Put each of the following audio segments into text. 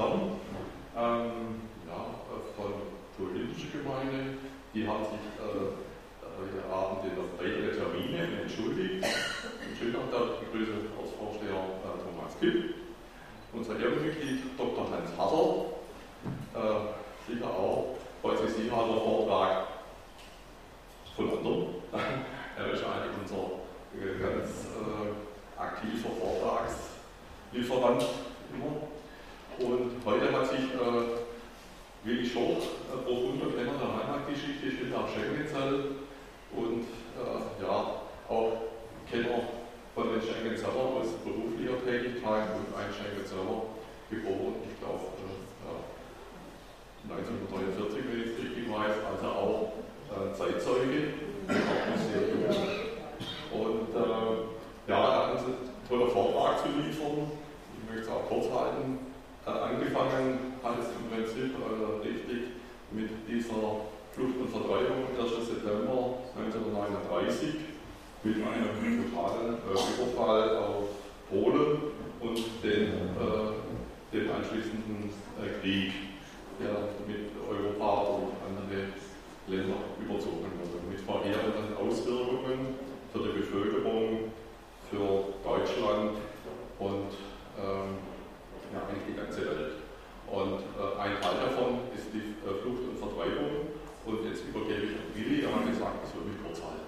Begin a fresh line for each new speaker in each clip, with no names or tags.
Kern von politischer Gemeinde. Die haben sich heute Abend in weitere Termine entschuldigt. Und schön auch da begrüße Ortsvorsteher Thomas Kipp, unser Ehrenmitglied Dr. Hans Harder, sicher auch, heute ist sicher der Vortrag von anderen. Er ist eigentlich unser ganz aktiver Vortragslieferant immer. Und heute hat sich Willi Schort, profunder Kenner der Heimatgeschichte, steht nach Schenkenzell und auch Kenner von den Schenkenzeller aus beruflicher Tätigkeit und ein Schenkenzeller geboren, ich glaube 1949, wenn ich es richtig weiß, also auch Zeitzeuge, auch Museum. Und er hat uns einen tollen Vortrag zu liefern. Ich möchte es auch kurz halten. Angefangen hat es im Prinzip richtig mit dieser Flucht und Vertreibung am 1. September 1939 mit einem brutalen Überfall auf Polen und dem anschließenden Krieg, der mit Europa und andere Länder überzogen wurde, mit verheerenden Auswirkungen für die Bevölkerung, für Deutschland und eigentlich die ganze Welt. Und ein Teil davon ist die Flucht und Vertreibung. Und jetzt übergebe ich an Willi, er hat gesagt, ich soll mich kurz halten.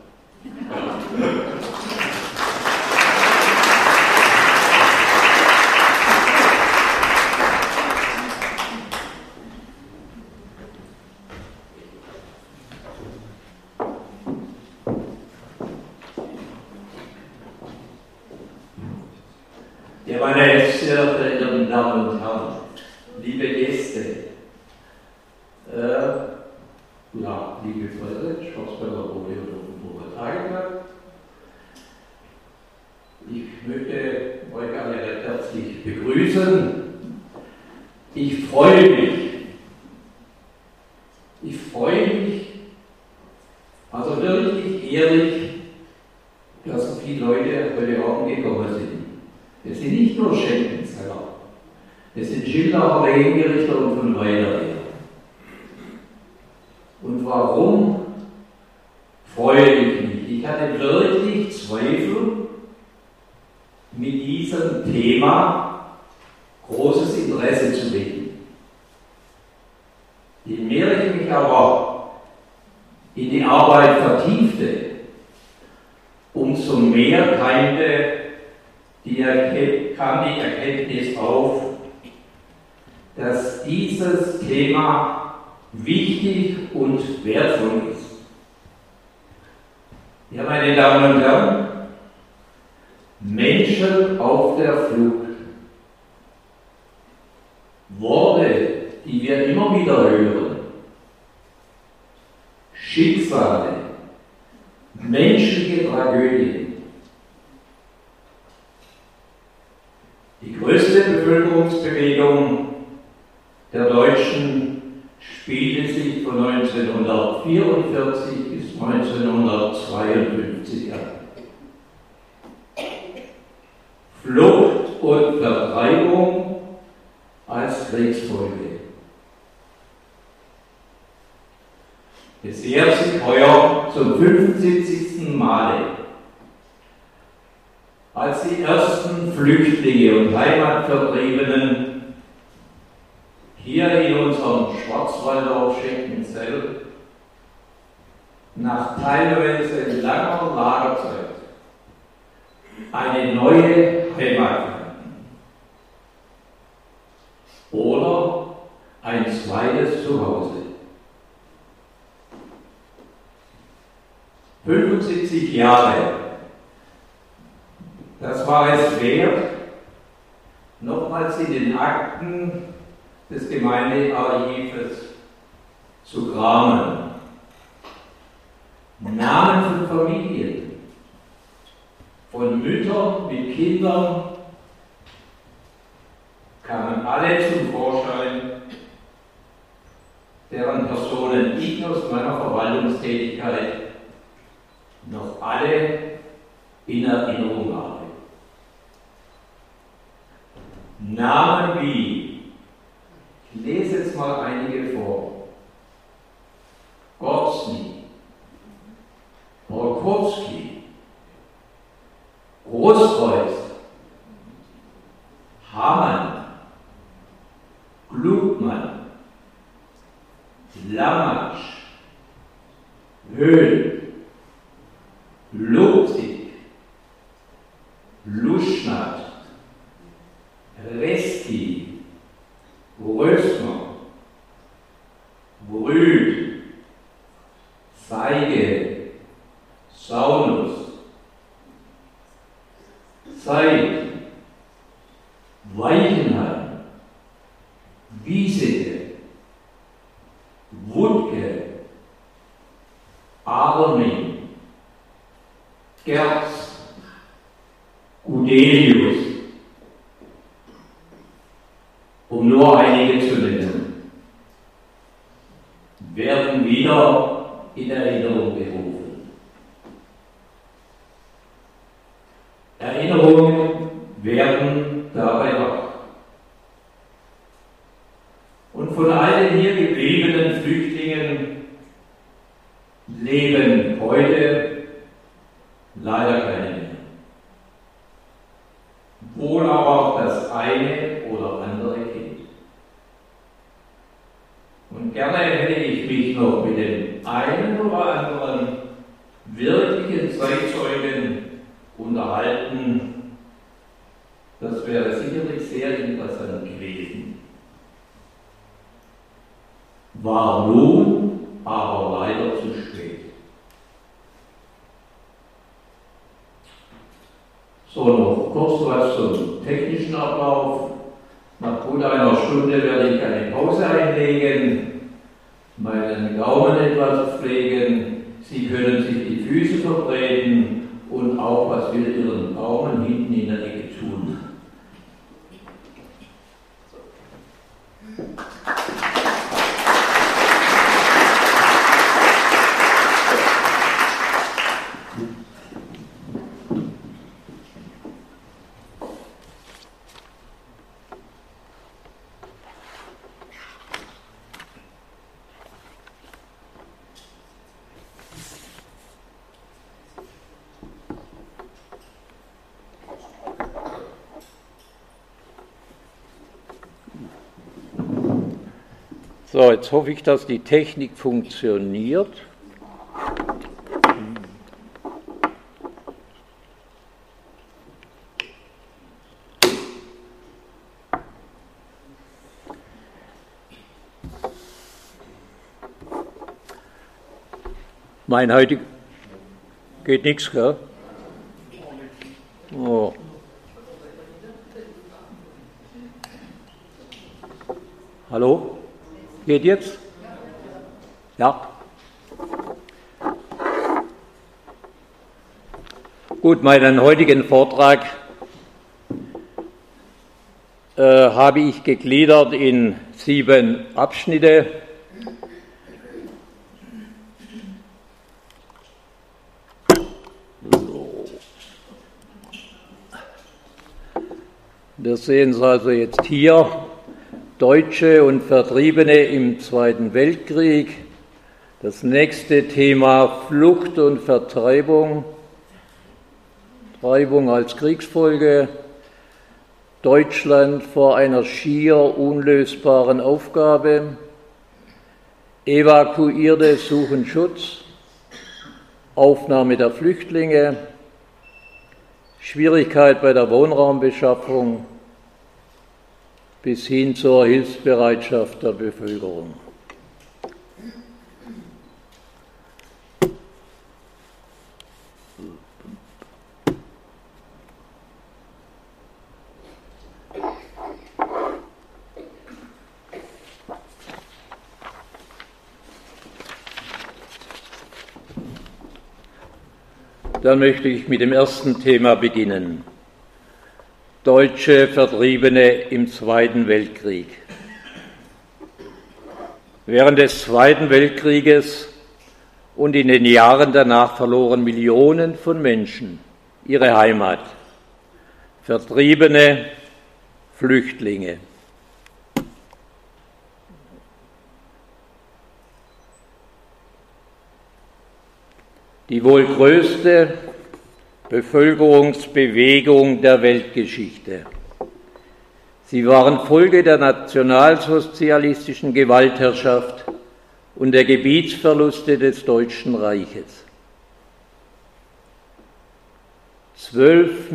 Ja, meine sehr verehrten Damen und Herren, liebe Gäste, liebe Freunde, Schwarzwälder Problem und Offenburger. Ich möchte euch alle recht herzlich begrüßen. Ich freue mich, also wirklich ehrlich, dass so viele Leute heute Abend gekommen sind. Es sind nicht nur Schenkenzeller, es sind Schildacher, Lehengerichter und von weiter her. Und warum freue ich mich? Ich hatte wirklich Zweifel, mit diesem Thema großes Interesse zu wecken. Je mehr ich mich aber in die Arbeit vertiefte, umso mehr kam die Erkenntnis auf, dass dieses Thema wichtig und wertvoll ist. Ja, meine Damen und Herren, Menschen auf der Flucht. Worte, die wir immer wieder hören. Schicksale, menschliche Tragödien. Die größte Bevölkerungsbewegung der Deutschen spielte sich von 1944 bis 1952 ab. Flucht und Vertreibung als Kriegsfolge. Es jährt sich heuer zum 75. Male, als die ersten Flüchtlinge und Heimatvertriebenen hier in unserem Schwarzwaldorf Schenkenzell nach teilweise langer Lagerzeit eine neue Heimat fanden oder ein zweites Zuhause. 75 Jahre, das war es wert, nochmals in den Akten des Gemeindearchives zu kramen. Namen von Familien, von Müttern mit Kindern kamen alle zum Vorschein, deren Personen ich aus meiner Verwaltungstätigkeit noch alle in Erinnerung habe. Namen wie jetzt mal einige vor. Gorzny, Borkowski, Großkreuz, Hamann, Glutmann, Lamatsch, Höhl, Lobzig, Luschnat, Reski, Rösmer, Brühl, Seige, Saunus, Zeit, Weichenheim, Wieseke, Wutke, Aderming, Gerz, Gudelius, um nur einige zu nennen, werden wieder in Erinnerung gerufen. Erinnerungen werden dabei wach. Und von allen hier gebliebenen Flüchtlingen leben heute leider keine mehr. Wohl aber auch das eine oder andere Kind. Und gerne hätte ich mich noch mit dem einen oder anderen wirklichen Zeitzeugen unterhalten. Das wäre sicherlich sehr interessant gewesen. War nun aber leider zu spät. So, noch kurz was zum technischen Ablauf. Nach gut einer Stunde werde ich eine Pause einlegen, meinen Gaumen etwas pflegen. Sie können sich die Füße vertreten und auch was will Ihren Gaumen hinten in der Ecke tun.
So, jetzt hoffe ich, dass die Technik funktioniert. Mein heute geht nichts, gell? Oh. Hallo? Geht jetzt? Ja. Gut, meinen heutigen Vortrag habe ich gegliedert in 7 Abschnitte. Wir sehen es also jetzt hier. Deutsche und Vertriebene im Zweiten Weltkrieg. Das nächste Thema Flucht und Vertreibung. Treibung als Kriegsfolge. Deutschland vor einer schier unlösbaren Aufgabe. Evakuierte suchen Schutz. Aufnahme der Flüchtlinge. Schwierigkeit bei der Wohnraumbeschaffung. Bis hin zur Hilfsbereitschaft der Bevölkerung. Dann möchte ich mit dem ersten Thema beginnen. Deutsche Vertriebene im Zweiten Weltkrieg. Während des Zweiten Weltkrieges und in den Jahren danach verloren Millionen von Menschen ihre Heimat. Vertriebene, Flüchtlinge. die wohl größte Bevölkerungsbewegung der Weltgeschichte. Sie waren Folge der nationalsozialistischen Gewaltherrschaft und der Gebietsverluste des Deutschen Reiches. 12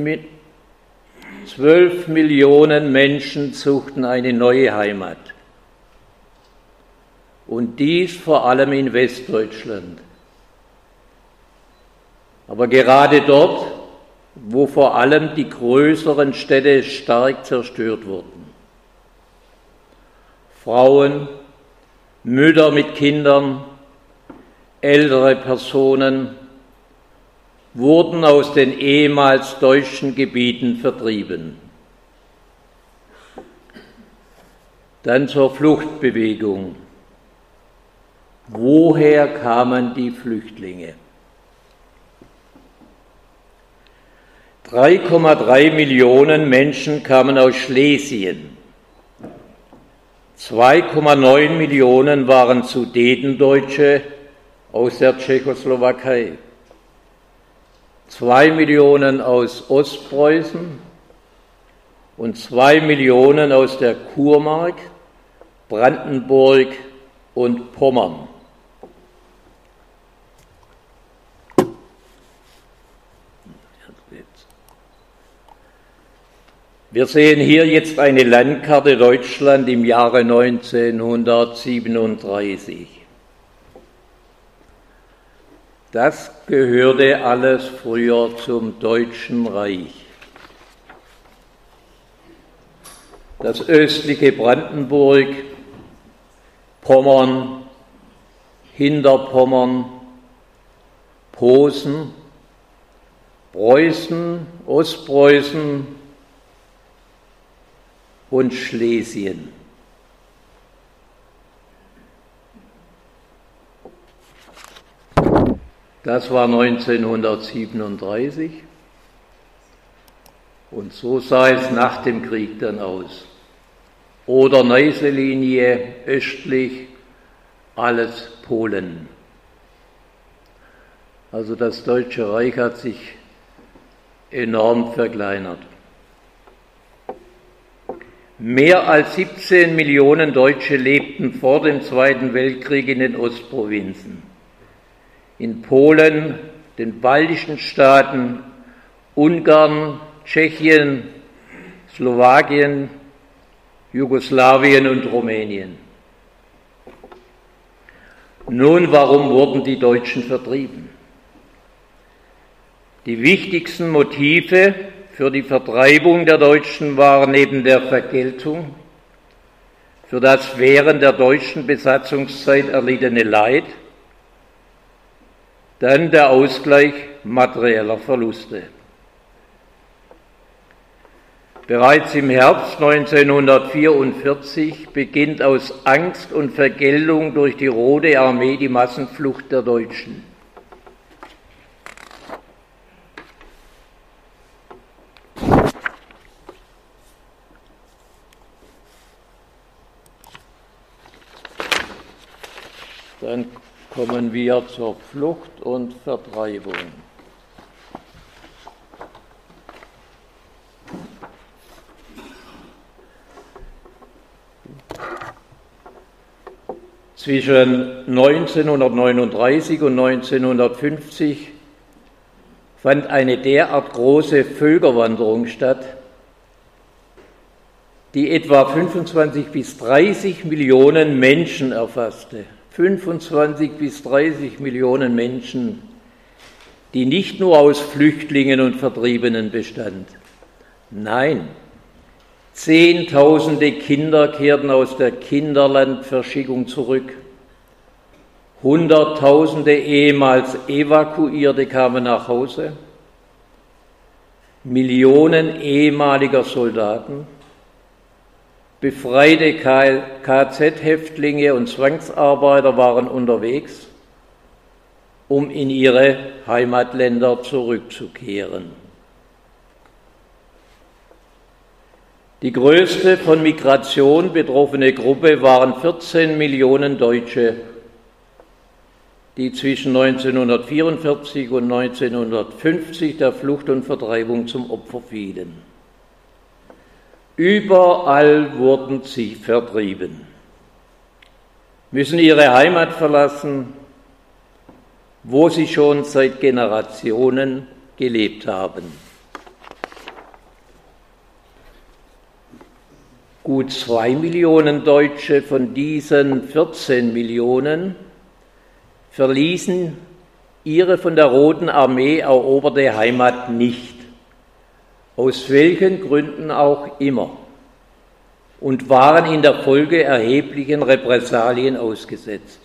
Millionen Menschen suchten eine neue Heimat. Und dies vor allem in Westdeutschland. Aber gerade dort, wo vor allem die größeren Städte stark zerstört wurden. Frauen, Mütter mit Kindern, ältere Personen wurden aus den ehemals deutschen Gebieten vertrieben. Dann zur Fluchtbewegung. Woher kamen die Flüchtlinge? 3,3 Millionen Menschen kamen aus Schlesien. 2,9 Millionen waren Sudetendeutsche aus der Tschechoslowakei. 2 Millionen aus Ostpreußen und 2 Millionen aus der Kurmark, Brandenburg und Pommern. Wir sehen hier jetzt eine Landkarte Deutschland im Jahre 1937. Das gehörte alles früher zum Deutschen Reich. Das östliche Brandenburg, Pommern, Hinterpommern, Posen, Preußen, Ostpreußen und Schlesien. Das war 1937 und so sah es nach dem Krieg dann aus. Oder-Neiße-Linie, östlich, alles Polen. Also das Deutsche Reich hat sich enorm verkleinert. Mehr als 17 Millionen Deutsche lebten vor dem Zweiten Weltkrieg in den Ostprovinzen. In Polen, den baltischen Staaten, Ungarn, Tschechien, Slowakien, Jugoslawien und Rumänien. Nun, warum wurden die Deutschen vertrieben? Die wichtigsten Motive für die Vertreibung der Deutschen waren neben der Vergeltung für das während der deutschen Besatzungszeit erlittene Leid, dann der Ausgleich materieller Verluste. Bereits im Herbst 1944 beginnt aus Angst und Vergeltung durch die Rote Armee die Massenflucht der Deutschen. Dann kommen wir zur Flucht und Vertreibung. Zwischen 1939 und 1950 fand eine derart große Völkerwanderung statt, die etwa 25 bis 30 Millionen Menschen erfasste. 25 bis 30 Millionen Menschen, die nicht nur aus Flüchtlingen und Vertriebenen bestand. Nein, Zehntausende Kinder kehrten aus der Kinderlandverschickung zurück. Hunderttausende ehemals Evakuierte kamen nach Hause. Millionen ehemaliger Soldaten, befreite KZ-Häftlinge und Zwangsarbeiter waren unterwegs, um in ihre Heimatländer zurückzukehren. Die größte von Migration betroffene Gruppe waren 14 Millionen Deutsche, die zwischen 1944 und 1950 der Flucht und Vertreibung zum Opfer fielen. Überall wurden sie vertrieben, müssen ihre Heimat verlassen, wo sie schon seit Generationen gelebt haben. Gut 2 Millionen Deutsche von diesen 14 Millionen verließen ihre von der Roten Armee eroberte Heimat nicht, aus welchen Gründen auch immer, und waren in der Folge erheblichen Repressalien ausgesetzt.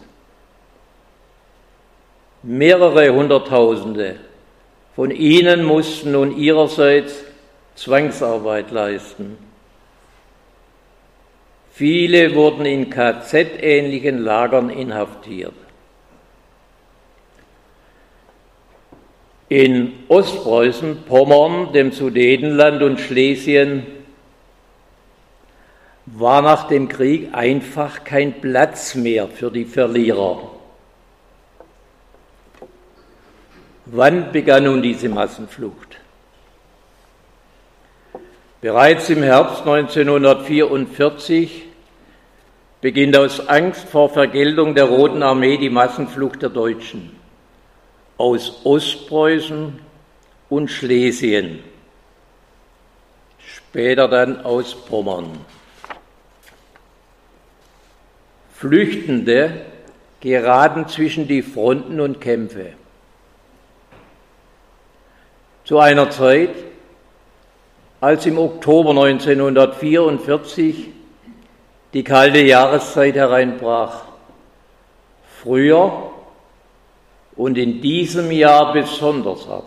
Mehrere Hunderttausende von ihnen mussten nun ihrerseits Zwangsarbeit leisten. Viele wurden in KZ-ähnlichen Lagern inhaftiert. In Ostpreußen, Pommern, dem Sudetenland und Schlesien war nach dem Krieg einfach kein Platz mehr für die Verlierer. Wann begann nun diese Massenflucht? Bereits im Herbst 1944 beginnt aus Angst vor Vergeltung der Roten Armee die Massenflucht der Deutschen aus Ostpreußen und Schlesien, später dann aus Pommern. Flüchtende geraten zwischen die Fronten und Kämpfe. Zu einer Zeit, als im Oktober 1944 die kalte Jahreszeit hereinbrach. Früher und in diesem Jahr besonders hart.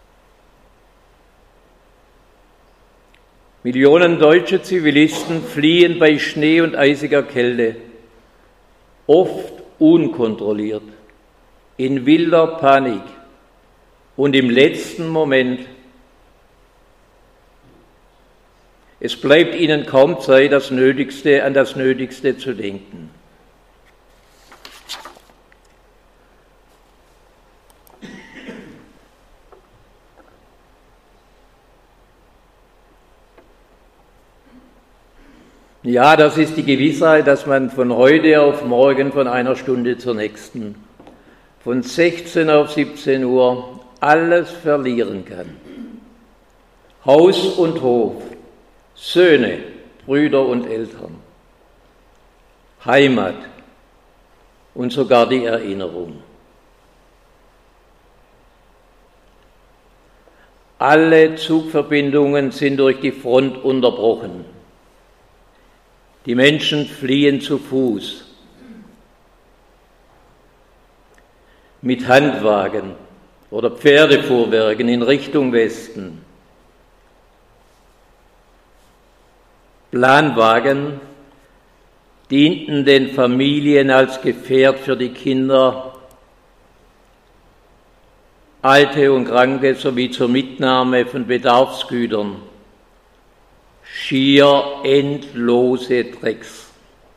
Millionen deutsche Zivilisten fliehen bei Schnee und eisiger Kälte, oft unkontrolliert, in wilder Panik und im letzten Moment. Es bleibt ihnen kaum Zeit, an das Nötigste zu denken. Ja, das ist die Gewissheit, dass man von heute auf morgen, von einer Stunde zur nächsten, von 16 auf 17 Uhr alles verlieren kann. Haus und Hof, Söhne, Brüder und Eltern, Heimat und sogar die Erinnerung. Alle Zugverbindungen sind durch die Front unterbrochen. Die Menschen fliehen zu Fuß, mit Handwagen oder Pferdefuhrwerken in Richtung Westen. Planwagen dienten den Familien als Gefährt für die Kinder, Alte und Kranke sowie zur Mitnahme von Bedarfsgütern. Schier endlose Trecks.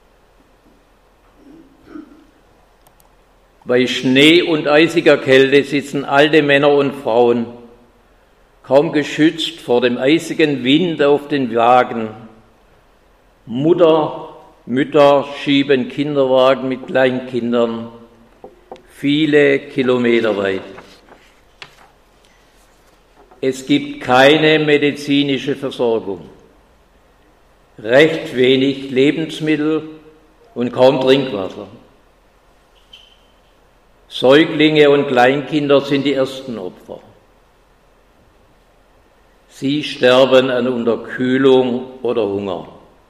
Bei Schnee und eisiger Kälte sitzen alte Männer und Frauen, kaum geschützt vor dem eisigen Wind auf den Wagen. Mütter schieben Kinderwagen mit Kleinkindern, viele Kilometer weit. Es gibt keine medizinische Versorgung, recht wenig Lebensmittel und kaum Trinkwasser. Säuglinge und Kleinkinder sind die ersten Opfer. Sie sterben an Unterkühlung oder Hunger.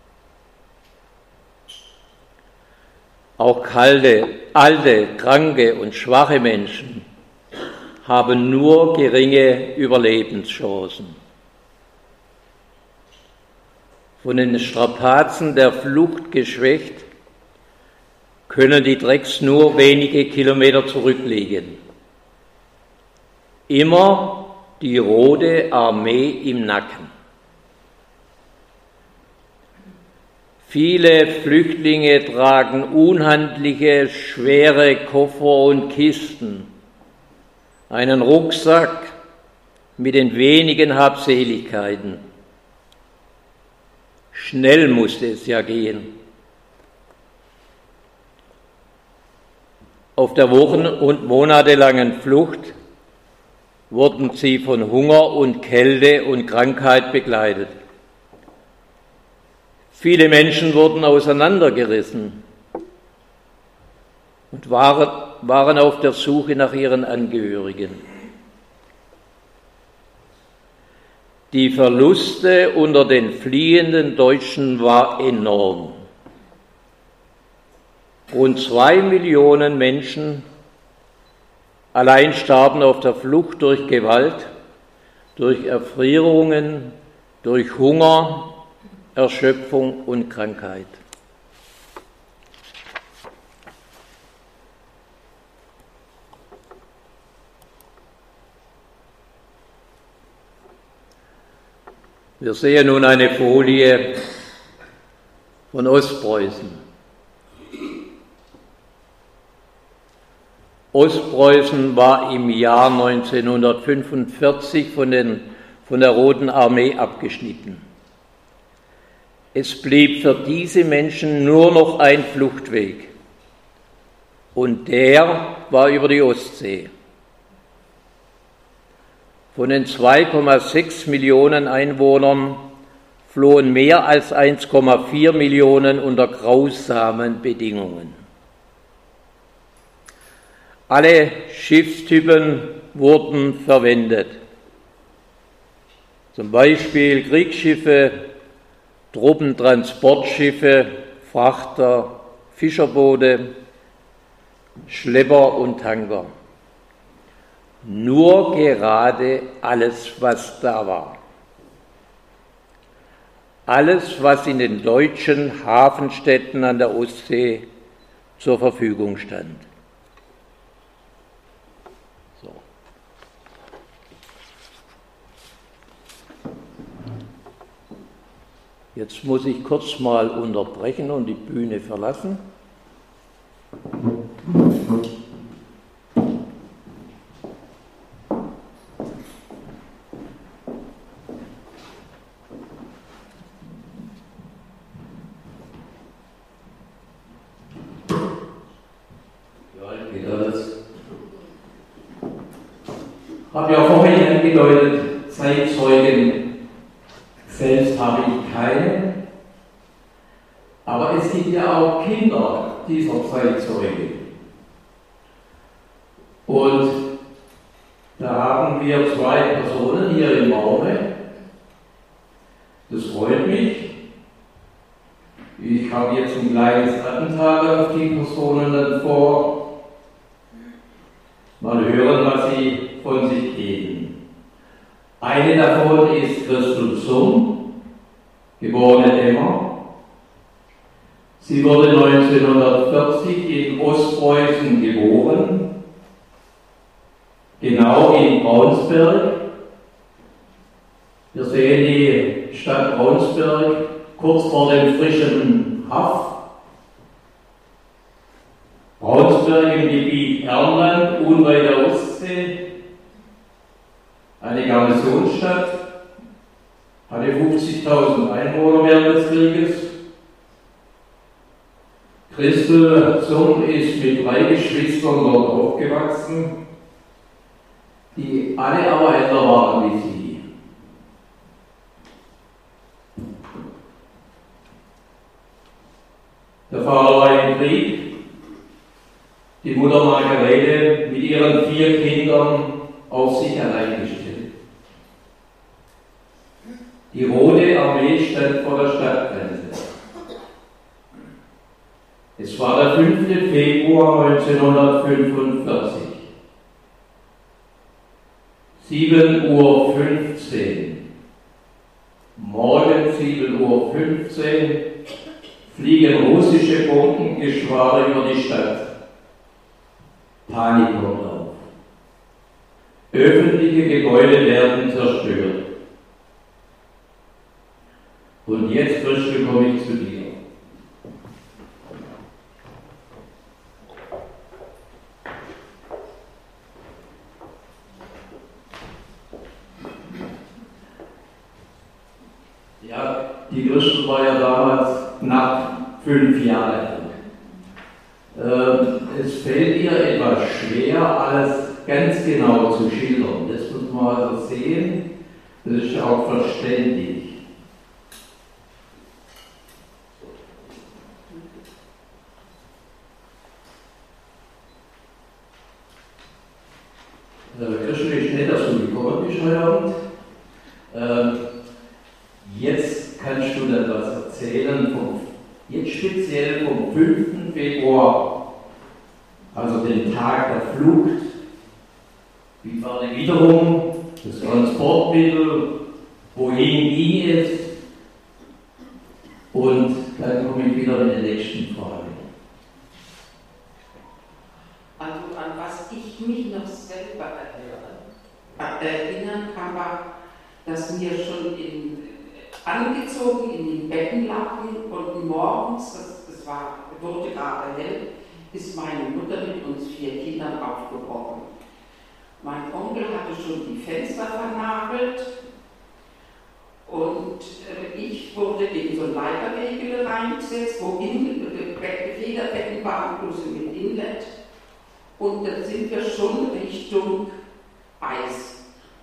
Auch alte, kranke und schwache Menschen haben nur geringe Überlebenschancen. Von den Strapazen der Flucht geschwächt, können die Trecks nur wenige Kilometer zurücklegen. Immer die Rote Armee im Nacken. Viele Flüchtlinge tragen unhandliche, schwere Koffer und Kisten, einen Rucksack mit den wenigen Habseligkeiten. Schnell musste es ja gehen. Auf der wochen- und monatelangen Flucht wurden sie von Hunger und Kälte und Krankheit begleitet. Viele Menschen wurden auseinandergerissen und waren auf der Suche nach ihren Angehörigen. Die Verluste unter den fliehenden Deutschen waren enorm. Rund 2 Millionen Menschen allein starben auf der Flucht durch Gewalt, durch Erfrierungen, durch Hunger, Erschöpfung und Krankheit. Wir sehen nun eine Folie von Ostpreußen. Ostpreußen war im Jahr 1945 von der Roten Armee abgeschnitten. Es blieb für diese Menschen nur noch ein Fluchtweg, und der war über die Ostsee. Von den 2,6 Millionen Einwohnern flohen mehr als 1,4 Millionen unter grausamen Bedingungen. Alle Schiffstypen wurden verwendet, zum Beispiel Kriegsschiffe, Truppentransportschiffe, Frachter, Fischerboote, Schlepper und Tanker. Nur gerade alles, was da war. Alles, was in den deutschen Hafenstädten an der Ostsee zur Verfügung stand. So. Jetzt muss ich kurz mal unterbrechen und die Bühne verlassen.
Ich habe ja vorhin angedeutet, Zeitzeugen selbst habe ich keine, aber es gibt ja auch Kinder dieser Zeitzeugen. Und da haben wir 2 Personen hier im Raume. Das freut mich. Ich habe jetzt ein kleines Attentat auf die Personen dann vor. Mal hören, was sie von sich geben. Eine davon ist Christel Summ, geborene Emmer. Sie wurde 1940 in Ostpreußen geboren, genau in Braunsberg. Wir sehen die Stadt Braunsberg kurz vor dem frischen Haff. Braunsberg im Gebiet Ermland, unweit der Ostsee, eine Garnisonsstadt, hatte 50.000 Einwohner während des Krieges. Christel Summ ist mit 3 Geschwistern dort aufgewachsen, die alle aber älter waren wie sie. Der Vater war im Krieg. Die Mutter Margarete mit ihren 4 Kindern auf sich allein gestellt. Die Rote Armee stand vor der Stadtgrenze. Es war der 5. Februar 1945. 7:15 Uhr. Morgen 7:15 Uhr fliegen russische Bombengeschwader über die Stadt. Panik kommt auf. Öffentliche Gebäude werden zerstört. Und jetzt, Christel, komme ich zu dir. Ja, die Christel war ja damals knapp 5 Jahre alt. Es fällt ihr etwas schwer, alles ganz genau zu schildern. Das muss man also sehen, das ist ja auch verständlich. Christel, ist nett, dass du gekommen bist heute Abend. Jetzt kannst du dann was erzählen, jetzt speziell vom 5. Februar, also den Tag der Flucht. Wie war die Witterung, das Transportmittel, wohin ging es? Und dann komme ich wieder in der nächsten Frage.
Also an was ich mich noch selber erinnern kann, war, dass wir schon angezogen in den Betten lagen und morgens, das wurde gerade hell, ist meine Mutter mit uns 4 Kindern aufgebrochen. Mein Onkel hatte schon die Fenster vernagelt und ich wurde in so ein Leiterwägel reingesetzt, wo Federbetten waren, bloß mit Inlet. Und dann sind wir schon Richtung Eis.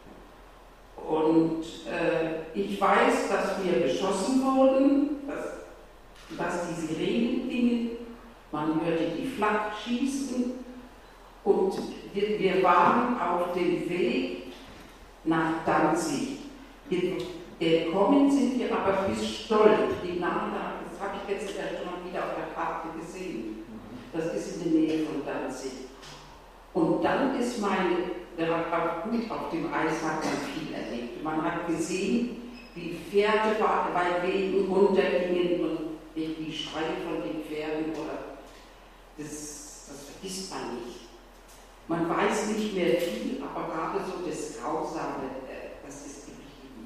Und ich weiß, dass wir beschossen wurden, dass die Sirenen gingen, man hörte die Flak schießen und wir waren auf dem Weg nach Danzig. Gekommen sind wir aber bis Stolp, die Namen, das habe ich jetzt erst mal wieder auf der Karte gesehen. Das ist in der Nähe von Danzig. Und dann ist auf dem Eis hat man viel erlebt. Man hat gesehen, wie Pferde bei Wegen runtergingen und die Schreie von den Pferden, das vergisst man nicht. Man weiß nicht mehr viel, aber gerade so das Grausame, das ist geblieben.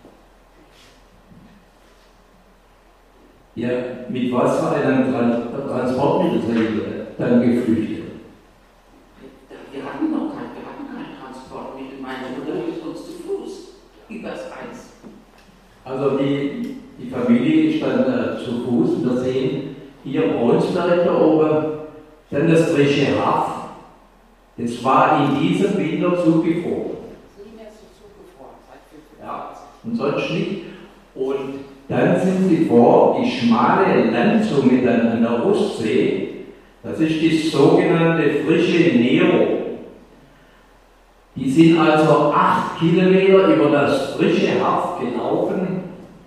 Ja, mit was für einem Transportmittel seid ihr dann geflüchtet?
Wir hatten kein Transportmittel. Meine Mutter ist uns zu Fuß übers Eis.
Also die Familie ist dann zu Fuß und wir sehen hier Braunsberg da oben, dann das frische Haff. Das war in diesem Winter zugefroren.
Nie mehr so zugefroren, seit 5
Ja, und sonst nicht. Und dann sind sie vor die schmale Landzunge dann an der Ostsee. Das ist die sogenannte frische Nero. Die sind also 8 Kilometer über das frische Haff gelaufen,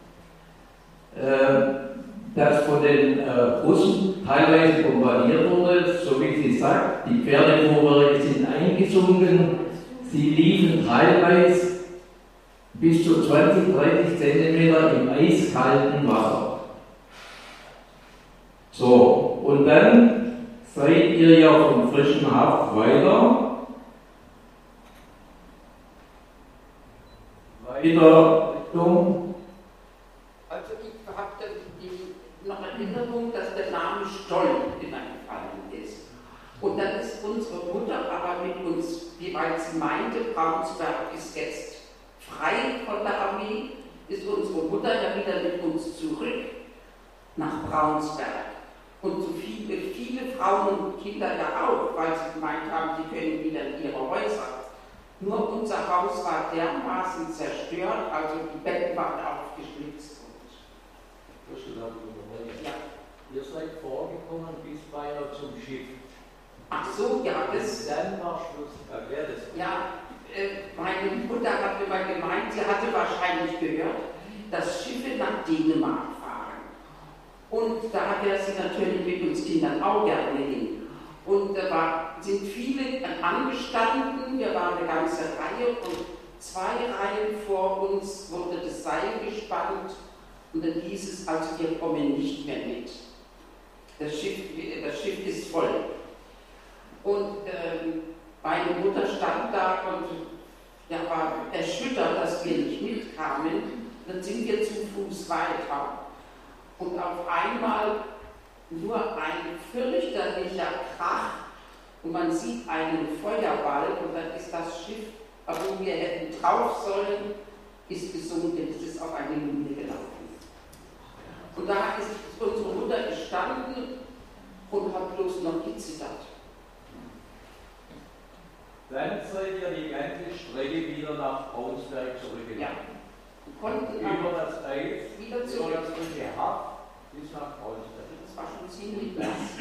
das von den Russen teilweise bombardiert wurde, so wie sie sagt. Die Pferdefuhrwerke sind eingesunken, sie liefen teilweise bis zu 20, 30 Zentimeter im eiskalten Wasser. So, und dann seid ihr ja vom frischen Haff weiter Richtung.
Also ich habe noch Erinnerung, dass der Name Stolp immer gefallen ist. Und dann ist unsere Mutter aber mit uns, weil sie meinte, Braunsberg ist jetzt frei von der Armee, ist unsere Mutter ja wieder mit uns zurück nach Braunsberg. Und so viele Frauen und Kinder ja auch, weil sie gemeint haben, sie können wieder in ihre Häuser. Nur unser Haus war dermaßen zerstört, also die Betten waren aufgeschlitzt. Ja.
Ihr seid vorgekommen bis beinahe zum Schiff.
Ach so, ja,
Dann war Schluss. Erklär das.
Ja, meine Mutter hat immer gemeint, sie hatte wahrscheinlich gehört, dass Schiffe nach Dänemark fahren. Und da wäre sie natürlich mit uns Kindern auch gerne hin. Und da sind viele angestanden, wir waren eine ganze Reihe und 2 Reihen vor uns wurde das Seil gespannt und dann hieß es, also wir kommen nicht mehr mit. Das Schiff ist voll. Und meine Mutter stand da und war erschüttert, dass wir nicht mitkamen. Dann sind wir zu Fuß weiter. Und auf einmal nur ein fürchterlicher Krach und man sieht einen Feuerball und dann ist das Schiff, wo wir hätten drauf sollen, ist gesunken, es ist auf eine Linie gelaufen. wieder zurück.
Bis nach Braunschweig.
Das war schon ziemlich nass.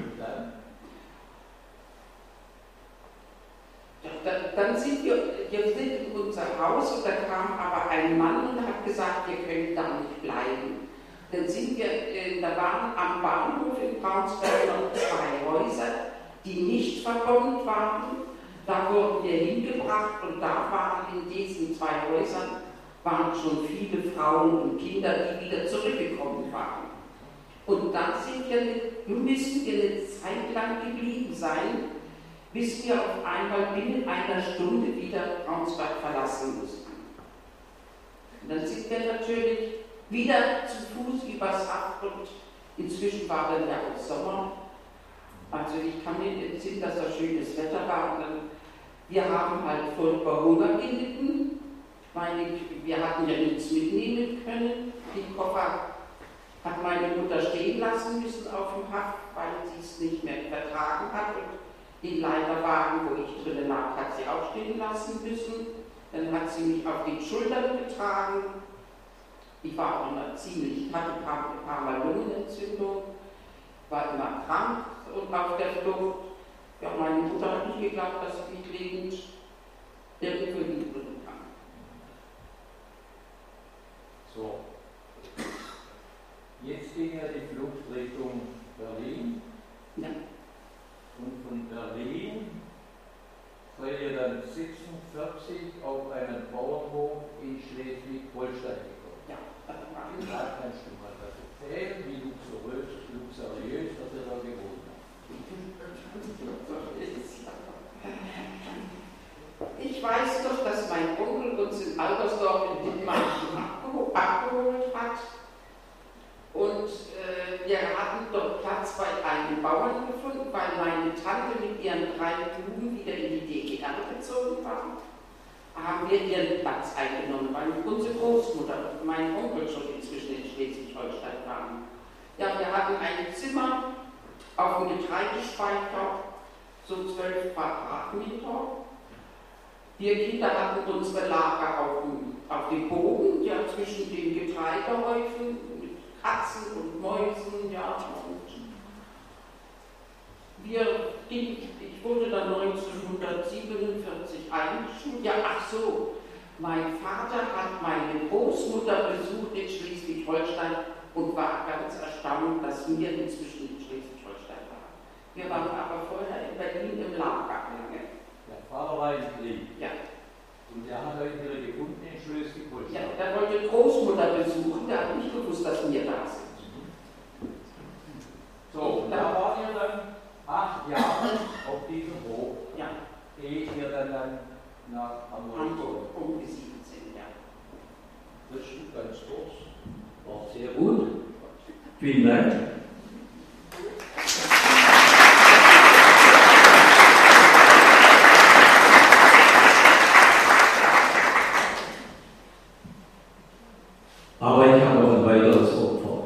Dann sind wir sind in unser Haus und da kam aber ein Mann und hat gesagt, wir können da nicht bleiben. Dann sind wir, da waren am Bahnhof in Braunschweig noch 2 Häuser, die nicht verbombt waren. Da wurden wir hingebracht und da waren in diesen 2 Häusern waren schon viele Frauen und Kinder, die wieder zurückgekommen waren. Und da müssen wir eine Zeit lang geblieben sein, bis wir auf einmal binnen einer Stunde wieder Braunschweig verlassen mussten. Und dann sind wir natürlich wieder zu Fuß übers Acht und inzwischen war dann ja auch Sommer. Also ich kann mir entsinnen, dass das schönes Wetter war. Und dann, wir haben halt furchtbar Hunger gelitten, weil wir hatten ja nichts mitnehmen können. Den Koffer hat meine Mutter stehen lassen müssen auf dem Hack, weil sie es nicht mehr vertragen hat. Und den Leiterwagen, wo ich drinnen lag, hat sie auch stehen lassen müssen. Dann hat sie mich auf den Schultern getragen. Ich war auch immer ich hatte ein paar Mal Lungenentzündung, war immer krank und auf der Flucht. Ja, meine Mutter hat nicht geglaubt, dass ich mich lebend irgendwo hinbringen kann.
So. Jetzt ging ja die Flucht Richtung Berlin.
Ja.
Und von Berlin seid ihr dann 46 auf einen Bauernhof in Schleswig-Holstein gekommen.
Ja, das war
Da kannst du mal was erzählen, wie luxuriös, dass ihr da gewohnt habt.
Ich weiß doch, dass mein Onkel uns in Albersdorf in Dithmarschen abgeholt hat. Und wir hatten dort Platz bei einem Bauern gefunden, weil meine Tante mit ihren 3 Buben wieder in die DDR gezogen war. Haben wir ihren Platz eingenommen, weil unsere Großmutter und mein Onkel schon inzwischen in Schleswig-Holstein waren. Ja, wir hatten ein Zimmer auf dem Getreidespeicher, so 12 Quadratmeter. Wir Kinder hatten unsere Lager auf dem Boden, ja, zwischen den Getreidehäufen, mit Katzen und Mäusen, ja. Und ich wurde dann 1947 eingeschult. Ja, ach so, mein Vater hat meine Großmutter besucht in Schleswig-Holstein und war ganz erstaunt, dass wir inzwischen in Schleswig-Holstein waren. Wir waren aber vorher in Berlin im Lager.
Der Vater war im Krieg.
Ja.
Und der hat euch wieder gefunden in Schleswig-Holstein.
Ja, der wollte Großmutter besuchen, der hat nicht gewusst, dass wir da sind.
So, und da wart ihr dann 8 Jahre auf diesem Hof.
Ja.
Ehe ihr dann nach Hamburg
umgesiedelt sind, ja.
Das ist ganz kurz.
War sehr gut. Vielen Dank. Aber ich habe noch ein weiteres Opfer.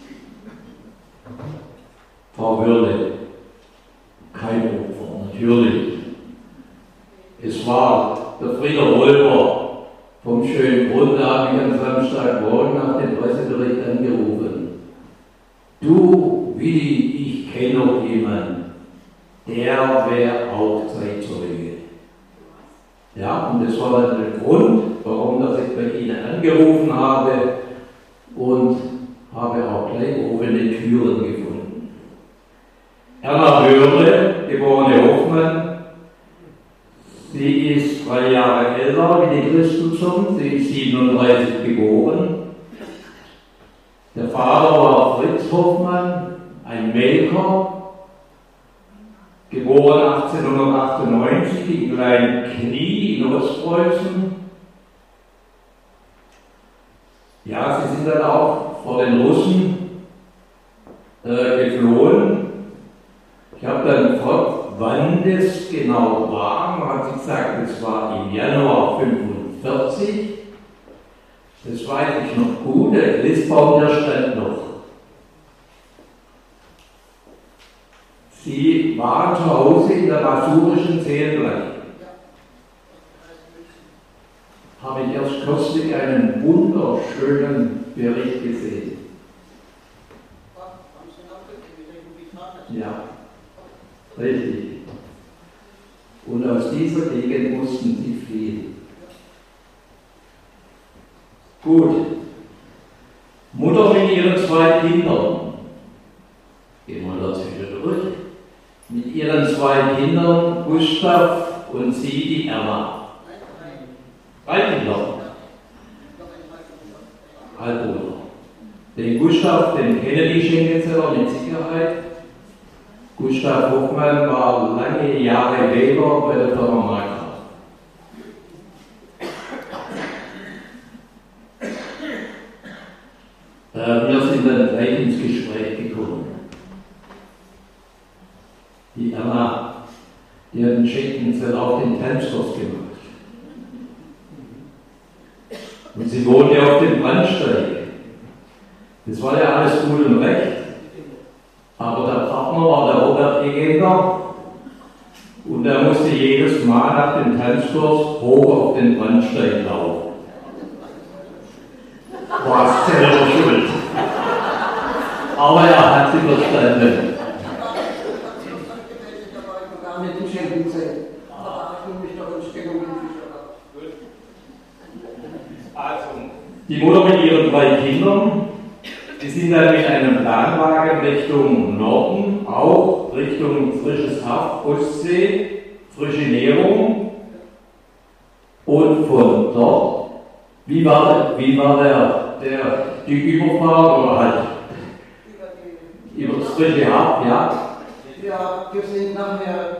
Frau Wörle. Kein Opfer, natürlich. Es war der Frieder Wolper vom schönen Grund, da habe ich am Samstagmorgen nach dem Pressebericht angerufen. Du, Willi, ich kenne noch jemanden, der wäre auch Zeitzeuge. Ja, und das war dann der Grund, warum dass ich bei Ihnen angerufen habe und habe auch gleich offene Türen gefunden. Erna Höhle, geborene Hoffmann, sie ist 3 Jahre älter wie die Christensen, sie ist 37 geboren. Der Vater war Fritz Hoffmann, ein Melker, geboren 1898 in Kleinknie in Ostpreußen. Ja, sie sind dann auch vor den Russen geflohen. Ich habe dann gefragt, wann das genau war. Man hat sich gesagt, es war im Januar 1945. Das weiß ich noch gut, der Christbaum, der stand noch. Sie waren zu Hause in der masurischen Zählblei. Habe ich erst kürzlich einen wunderschönen
Bericht gesehen. Ja, richtig. Und aus dieser Gegend mussten sie fliehen. Gut. Mutter mit ihren 2 Kindern. Gehen wir dazu wieder durch. Mit ihren 2 Kindern, Gustav und sie, die Erna. 3 Kinder. Halbbruder. Den Gustav, den kennen die Schenkenzeller mit Sicherheit. Gustav Hoffmann war lange Jahre Weber bei der Firma Magna. Wir sind dann gleich ins Gespräch gekommen. Die Erna, die hat den Schenkenzeller auf den Tanzkurs gemacht. Und sie wohnte auf dem Brandsteig. Das war ja alles gut und recht. Aber der Partner war der Robert Egender und er musste jedes Mal nach dem Tanzkurs hoch auf den Brandsteig laufen. War selber schuld. Aber er hat sie verstanden. Die Mutter mit ihren 3 Kindern, die sind dann mit einem Planwagen Richtung Norden, auch Richtung frisches Haff, Ostsee, frische Nährung. Und von dort, wie war die Überfahrt oder halt über das frische Haff, ja?
Ja, wir sind nachher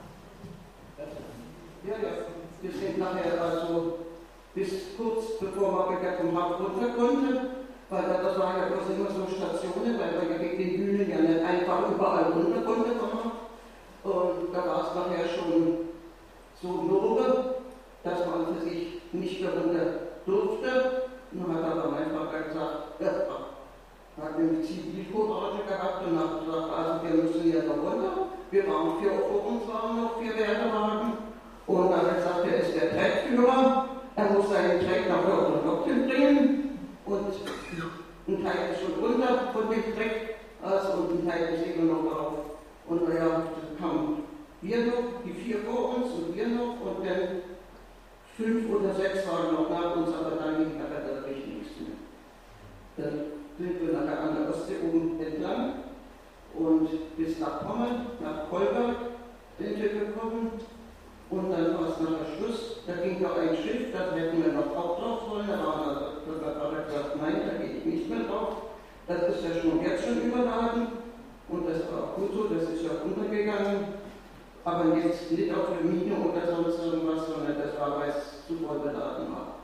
also bis kurz bevor man wieder vom Haff runter konnte, weil das war ja bloß immer so Stationen, weil man ja gegen den Bühnen ja nicht einfach überall runter konnte vom Haff. Und da war es nachher schon so Nobe, dass man für sich nicht mehr runter durfte. Und dann hat aber mein Vater gesagt, ja, hat eine Zivilcourage gehabt und hat gesagt, also wir müssen hier noch runter. Wir waren 4 vor uns, waren noch 4 Werdewagen. Und dann hat er gesagt, er ist der Treckführer. Er muss seinen Dreck nach Norden bringen und ein Teil ist schon runter von dem Dreck, also und ein Teil ist immer noch drauf. Und naja, dann kamen wir noch, die 4 vor uns und wir noch und dann 5 oder 6 waren noch nach uns, aber dann ging nachher wirklich nichts mehr. Dann sind wir nachher an der Ostsee oben entlang und bis nach Pommern, nach Kolberg sind wir gekommen. Und dann war es nachher Schluss, da ging noch ein Schiff, da hätten wir noch auch drauf wollen, da hat der Vater gesagt, nein, da gehe ich nicht mehr drauf. Das ist ja jetzt schon überladen und das war auch gut so, das ist ja untergegangen. Aber jetzt nicht auf der Mine oder sonst irgendwas, sondern das war, weil es zu voll beladen war.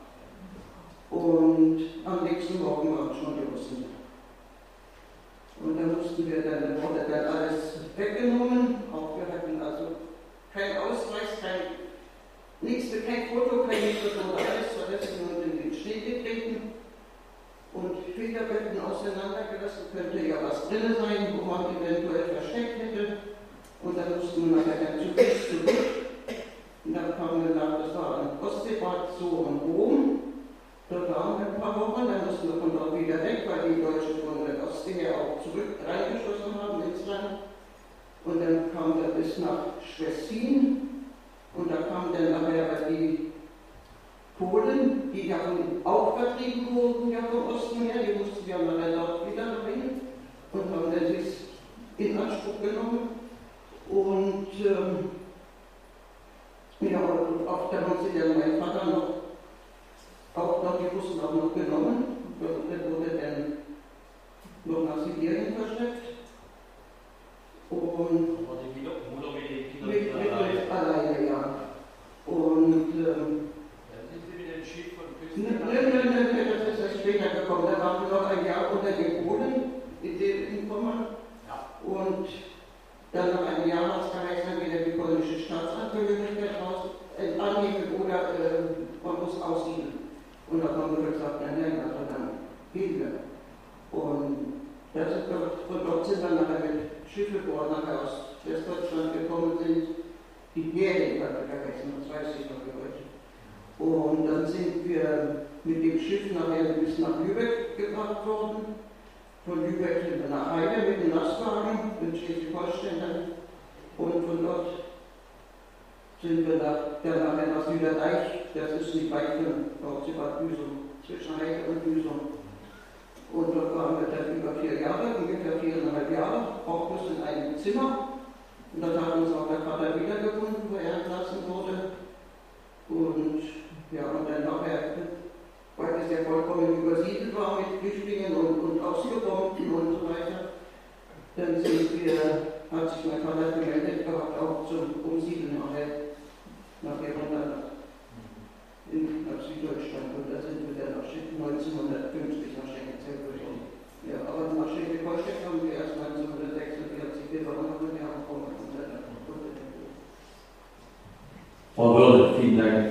Und am nächsten Morgen waren schon die Russen. Und dann mussten wir dann, wurde dann alles weggenommen, auch wir hatten also kein Ausweis, kein Foto, kein nichts, wurde alles verlassen und in den Schnee getreten. Und Federbetten auseinandergelassen, könnte ja was drin sein, wo man eventuell versteckt hätte. Und dann mussten wir nachher zurück. Und dann kamen wir nach, das war ein Ostseebad, so in Rom. Dort waren wir ein paar Wochen, dann mussten wir von dort wieder weg, weil die Deutschen von der Ostsee her auch zurück reingeschossen haben ins Land. Und dann kam er bis nach Schwestin und da kamen dann nachher die Polen, die ja auch vertrieben wurden ja vom Osten her, die mussten ja nachher dort wieder hin und haben dann das in Anspruch genommen. Und ja, auch da haben sie ja mein Vater die Russen auch noch genommen, der wurde dann noch nach Sibirien verschleppt. Und mit alleine, ja. Und
sind Sie mit dem Schiff von Küsten?
Nein, das ist erst später gekommen. Da waren wir noch ein Jahr unter den Polen in Pommern. Ja. Und dann nach einem Jahr hat es geheißen, wieder die polnische Staatsangehörigkeit annehmen oder man muss aussiedeln. Und dann haben wir gesagt, nein, also dann gehen wir. Und von dort sind wir nachher mit Schiffe, wo wir nachher aus Westdeutschland gekommen sind, die Bärenplatte geheißen, das weiß ich noch heute. Und dann sind wir mit dem Schiff nachher bis nach Lübeck gebracht worden. Von Lübeck sind wir nach Heide mit dem Lastwagen in Schleswig-Holstein. Und von dort sind wir nachher nach Süderdeich, das ist nicht weit von Bad Büsum, zwischen Heide und Büsum. Und dort waren wir dann über 4 Jahre, ungefähr 4,5 Jahre, auch bloß in einem Zimmer. Und dann hat uns auch der Vater wiedergefunden, wo er entlassen wurde. Und ja, und dann nachher, weil es ja vollkommen übersiedelt war mit Flüchtlingen und ausgebombt und so weiter, dann hat sich mein Vater gemeldet gehabt, auch zum Umsiedeln nachher runter nach Süddeutschland. Und da sind wir dann 1950 nach Schengen gekommen. Ja, aber nach Schengen-Holstein haben wir erst 1946, wir waren noch ein Jahr gekommen.
Frau Wörl, vielen Dank.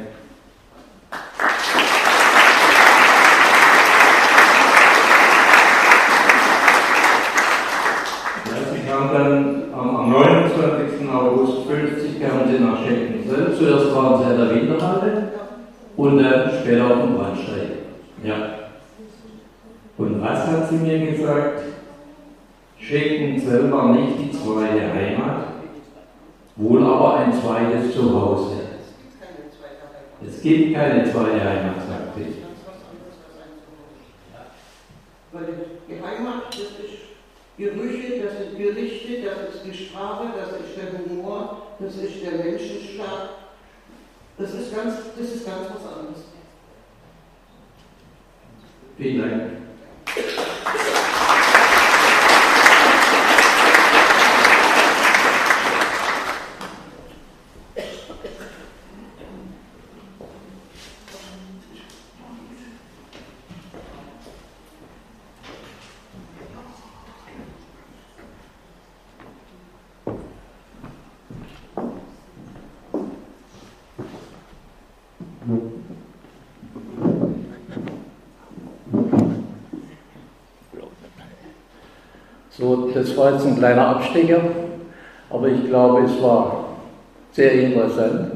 Sie kamen dann am 29. August 50 kamen Sie nach Schenkensel. Zuerst waren Sie in der Winterhalle und dann später auf dem Bahnsteig. Ja. Und was hat sie mir gesagt? Schenkensel war nicht die zweite Heimat, wohl aber ein zweites Zuhause. Es gibt keine zweite Heimat, sagt sie.
Weil die Heimat, das ist Gerüche, das sind Gerichte, das ist die Sprache, das ist der Humor, das ist der Menschenstaat. Das ist ganz was anderes.
Vielen Dank.
So, das war jetzt ein kleiner Abstecher, aber ich glaube, es war sehr interessant.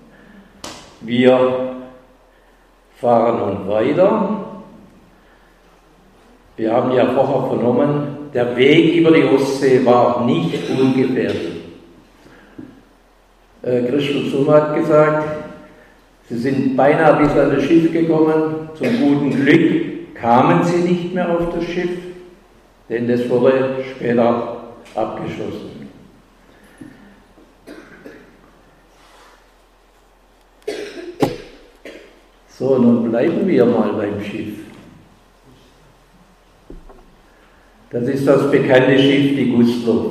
Wir fahren nun weiter. Wir haben ja vorher vernommen, der Weg über die Ostsee war nicht ungefährlich. Christel Summ hat gesagt, sie sind beinahe bis an das Schiff gekommen. Zum guten Glück kamen sie nicht mehr auf das Schiff, denn das wurde später abgeschossen. So, nun bleiben wir mal beim Schiff. Das ist das bekannte Schiff, die Gustlow.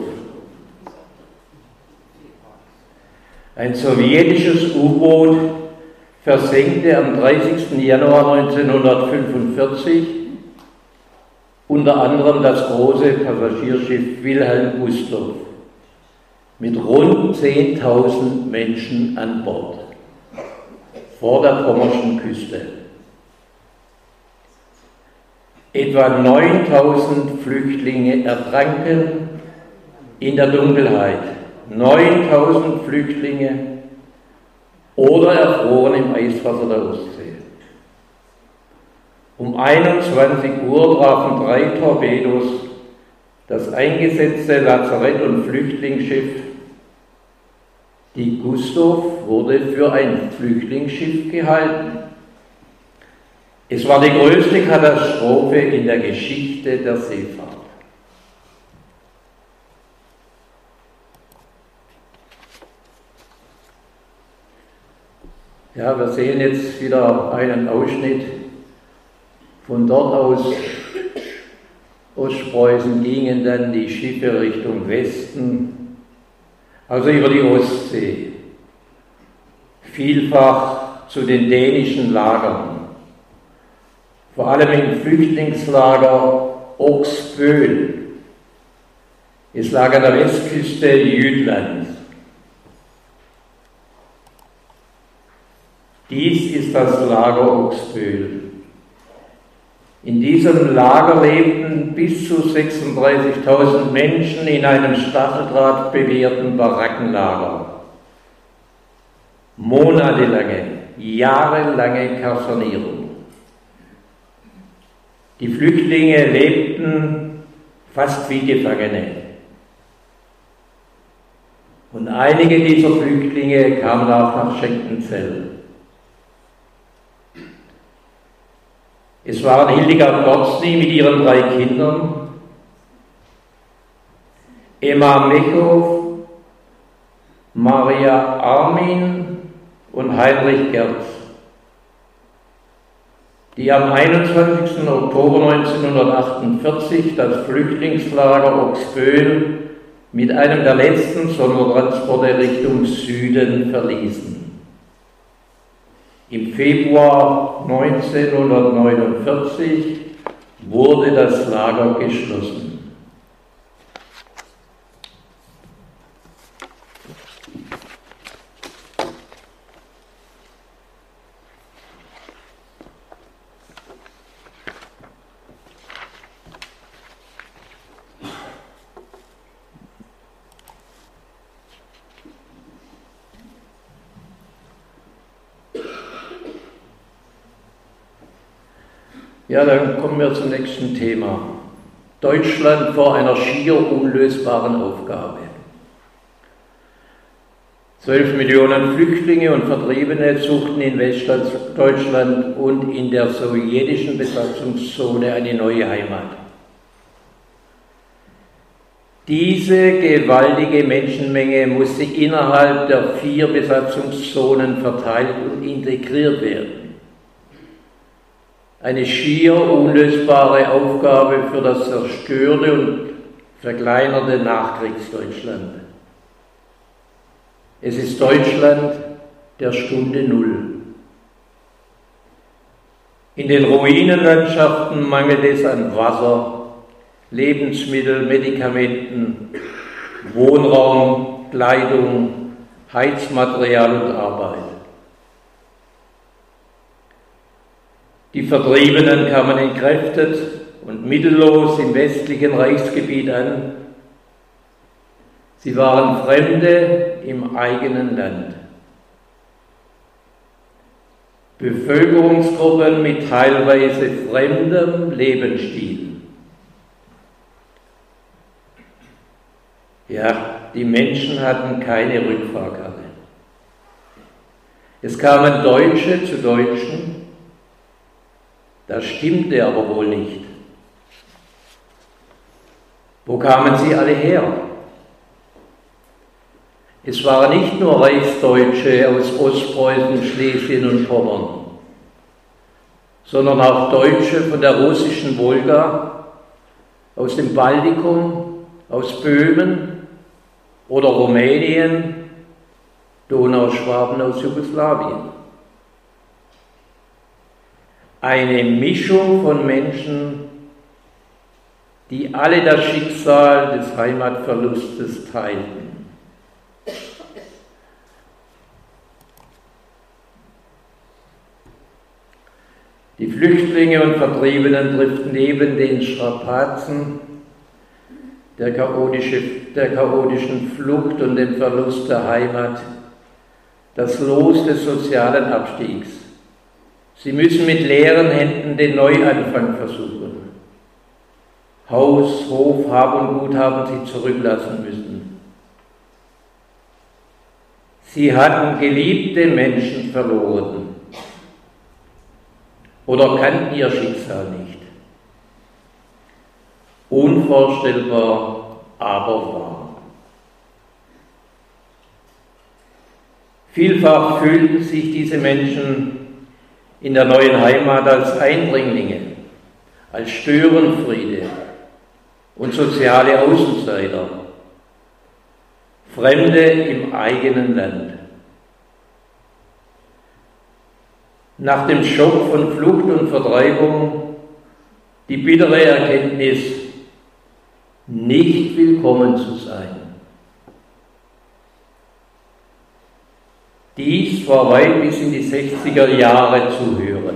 Ein sowjetisches U-Boot versenkte am 30. Januar 1945 unter anderem das große Passagierschiff Wilhelm Gustlow mit rund 10.000 Menschen an Bord vor der pommerschen Küste. Etwa 9.000 Flüchtlinge ertranken in der Dunkelheit. 9.000 Flüchtlinge oder erfroren im Eiswasser der Ostsee. Um 21 Uhr trafen 3 Torpedos das eingesetzte Lazarett- und Flüchtlingsschiff. Die Gustlow wurde für ein Flüchtlingsschiff gehalten. Es war die größte Katastrophe in der Geschichte der Seefahrt. Ja, wir sehen jetzt wieder einen Ausschnitt. Von dort aus, Ostpreußen, gingen dann die Schiffe Richtung Westen, also über die Ostsee, vielfach zu den dänischen Lagern, vor allem im Flüchtlingslager Oksbøl. Es lag an der Westküste Jütlands. Dies ist das Lager Oksbøl. In diesem Lager lebten bis zu 36.000 Menschen in einem stacheldrahtbewehrten Barackenlager. Monatelange jahrelange Kasernierung. Die Flüchtlinge lebten fast wie Gefangene. Und einige dieser Flüchtlinge kamen auch nach Schenkenzell. Es waren Hildegard Gorzny mit ihren 3 Kindern, Emma Mechow, Maria Armin und Heinrich Gerz, die am 21. Oktober 1948 das Flüchtlingslager Oxböhl mit einem der letzten Sondertransporte Richtung Süden verließen. Im Februar 1949 wurde das Lager geschlossen. Ja, dann kommen wir zum nächsten Thema. Deutschland vor einer schier unlösbaren Aufgabe. 12 Millionen Flüchtlinge und Vertriebene suchten in Westdeutschland und in der sowjetischen Besatzungszone eine neue Heimat. Diese gewaltige Menschenmenge musste innerhalb der 4 Besatzungszonen verteilt und integriert werden. Eine schier unlösbare Aufgabe für das zerstörte und verkleinerte Nachkriegsdeutschland. Es ist Deutschland der Stunde Null. In den Ruinenlandschaften mangelt es an Wasser, Lebensmittel, Medikamenten, Wohnraum, Kleidung, Heizmaterial und Arbeit. Die Vertriebenen kamen entkräftet und mittellos im westlichen Reichsgebiet an. Sie waren Fremde im eigenen Land. Bevölkerungsgruppen mit teilweise fremdem Lebensstil. Ja, die Menschen hatten keine Rückfahrkarte. Es kamen Deutsche zu Deutschen. Das stimmte aber wohl nicht. Wo kamen sie alle her? Es waren nicht nur Reichsdeutsche aus Ostpreußen, Schlesien und Pommern, sondern auch Deutsche von der russischen Wolga, aus dem Baltikum, aus Böhmen oder Rumänien, Donauschwaben aus Jugoslawien. Eine Mischung von Menschen, die alle das Schicksal des Heimatverlustes teilten. Die Flüchtlinge und Vertriebenen trifft neben den Strapazen der chaotischen Flucht und dem Verlust der Heimat das Los des sozialen Abstiegs. Sie müssen mit leeren Händen den Neuanfang versuchen. Haus, Hof, Hab und Gut haben sie zurücklassen müssen. Sie hatten geliebte Menschen verloren oder kannten ihr Schicksal nicht. Unvorstellbar, aber wahr. Vielfach fühlten sich diese Menschen in der neuen Heimat als Eindringlinge, als Störenfriede und soziale Außenseiter, Fremde im eigenen Land. Nach dem Schock von Flucht und Vertreibung die bittere Erkenntnis, nicht willkommen zu sein. Dies war weit bis in die 60er Jahre zu hören.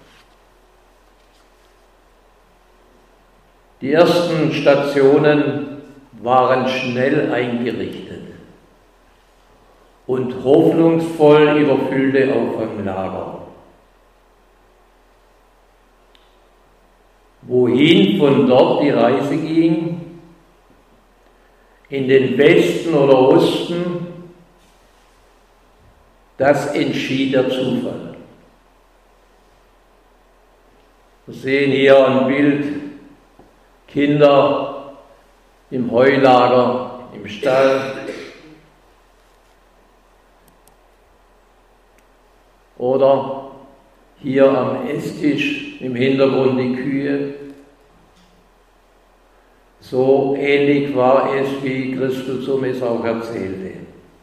Die ersten Stationen waren schnell eingerichtet. und hoffnungsvoll überfüllte Auffanglager. Wohin von dort die Reise ging, in den Westen oder Osten, das entschied der Zufall. Wir sehen hier ein Bild, Kinder im Heulager, im Stall. Oder hier am Esstisch im Hintergrund die Kühe. So ähnlich war es, wie Christus es auch erzählte.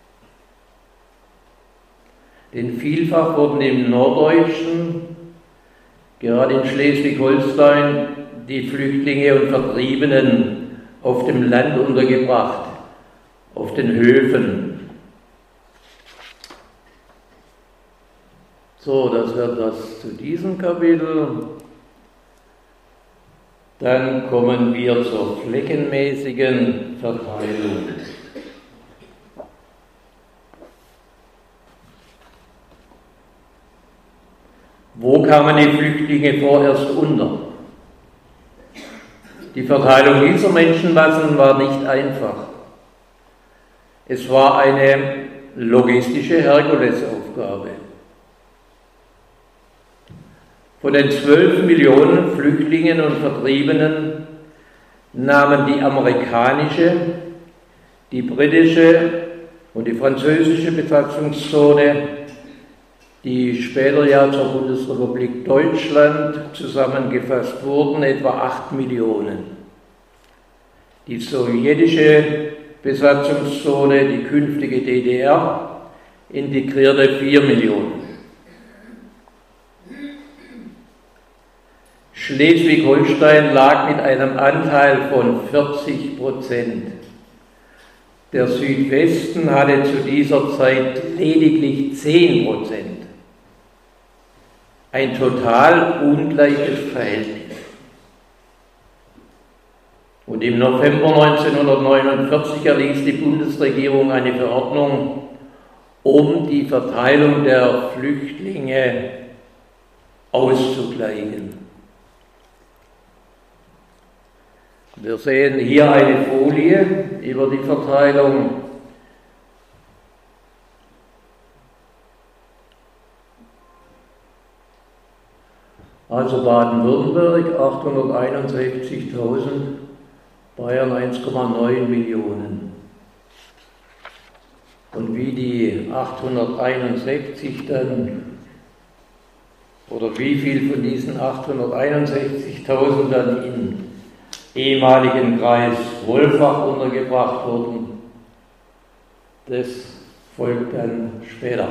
Denn vielfach wurden im Norddeutschen, gerade in Schleswig-Holstein, die Flüchtlinge und Vertriebenen auf dem Land untergebracht, auf den Höfen. So, das wird das zu diesem Kapitel. Dann kommen wir zur fleckenmäßigen Verteilung. Wo kamen die Flüchtlinge vorerst unter? Die Verteilung dieser Menschenmassen war nicht einfach. Es war eine logistische Herkulesaufgabe. Von den 12 Millionen Flüchtlingen und Vertriebenen nahmen die amerikanische, die britische und die französische Besatzungszone, die später ja zur Bundesrepublik Deutschland zusammengefasst wurden, etwa 8 Millionen. Die sowjetische Besatzungszone, die künftige DDR, integrierte 4 Millionen. Schleswig-Holstein lag mit einem Anteil von 40%. Der Südwesten hatte zu dieser Zeit lediglich 10%. Ein total ungleiches Verhältnis. Und im November 1949 erließ die Bundesregierung eine Verordnung, um die Verteilung der Flüchtlinge auszugleichen. Wir sehen hier eine Folie über die Verteilung. Also Baden-Württemberg 861.000, Bayern 1,9 Millionen. Und wie die 861 dann, oder wie viel von diesen 861.000 dann in ehemaligen Kreis Wolfach untergebracht wurden, das folgt dann später.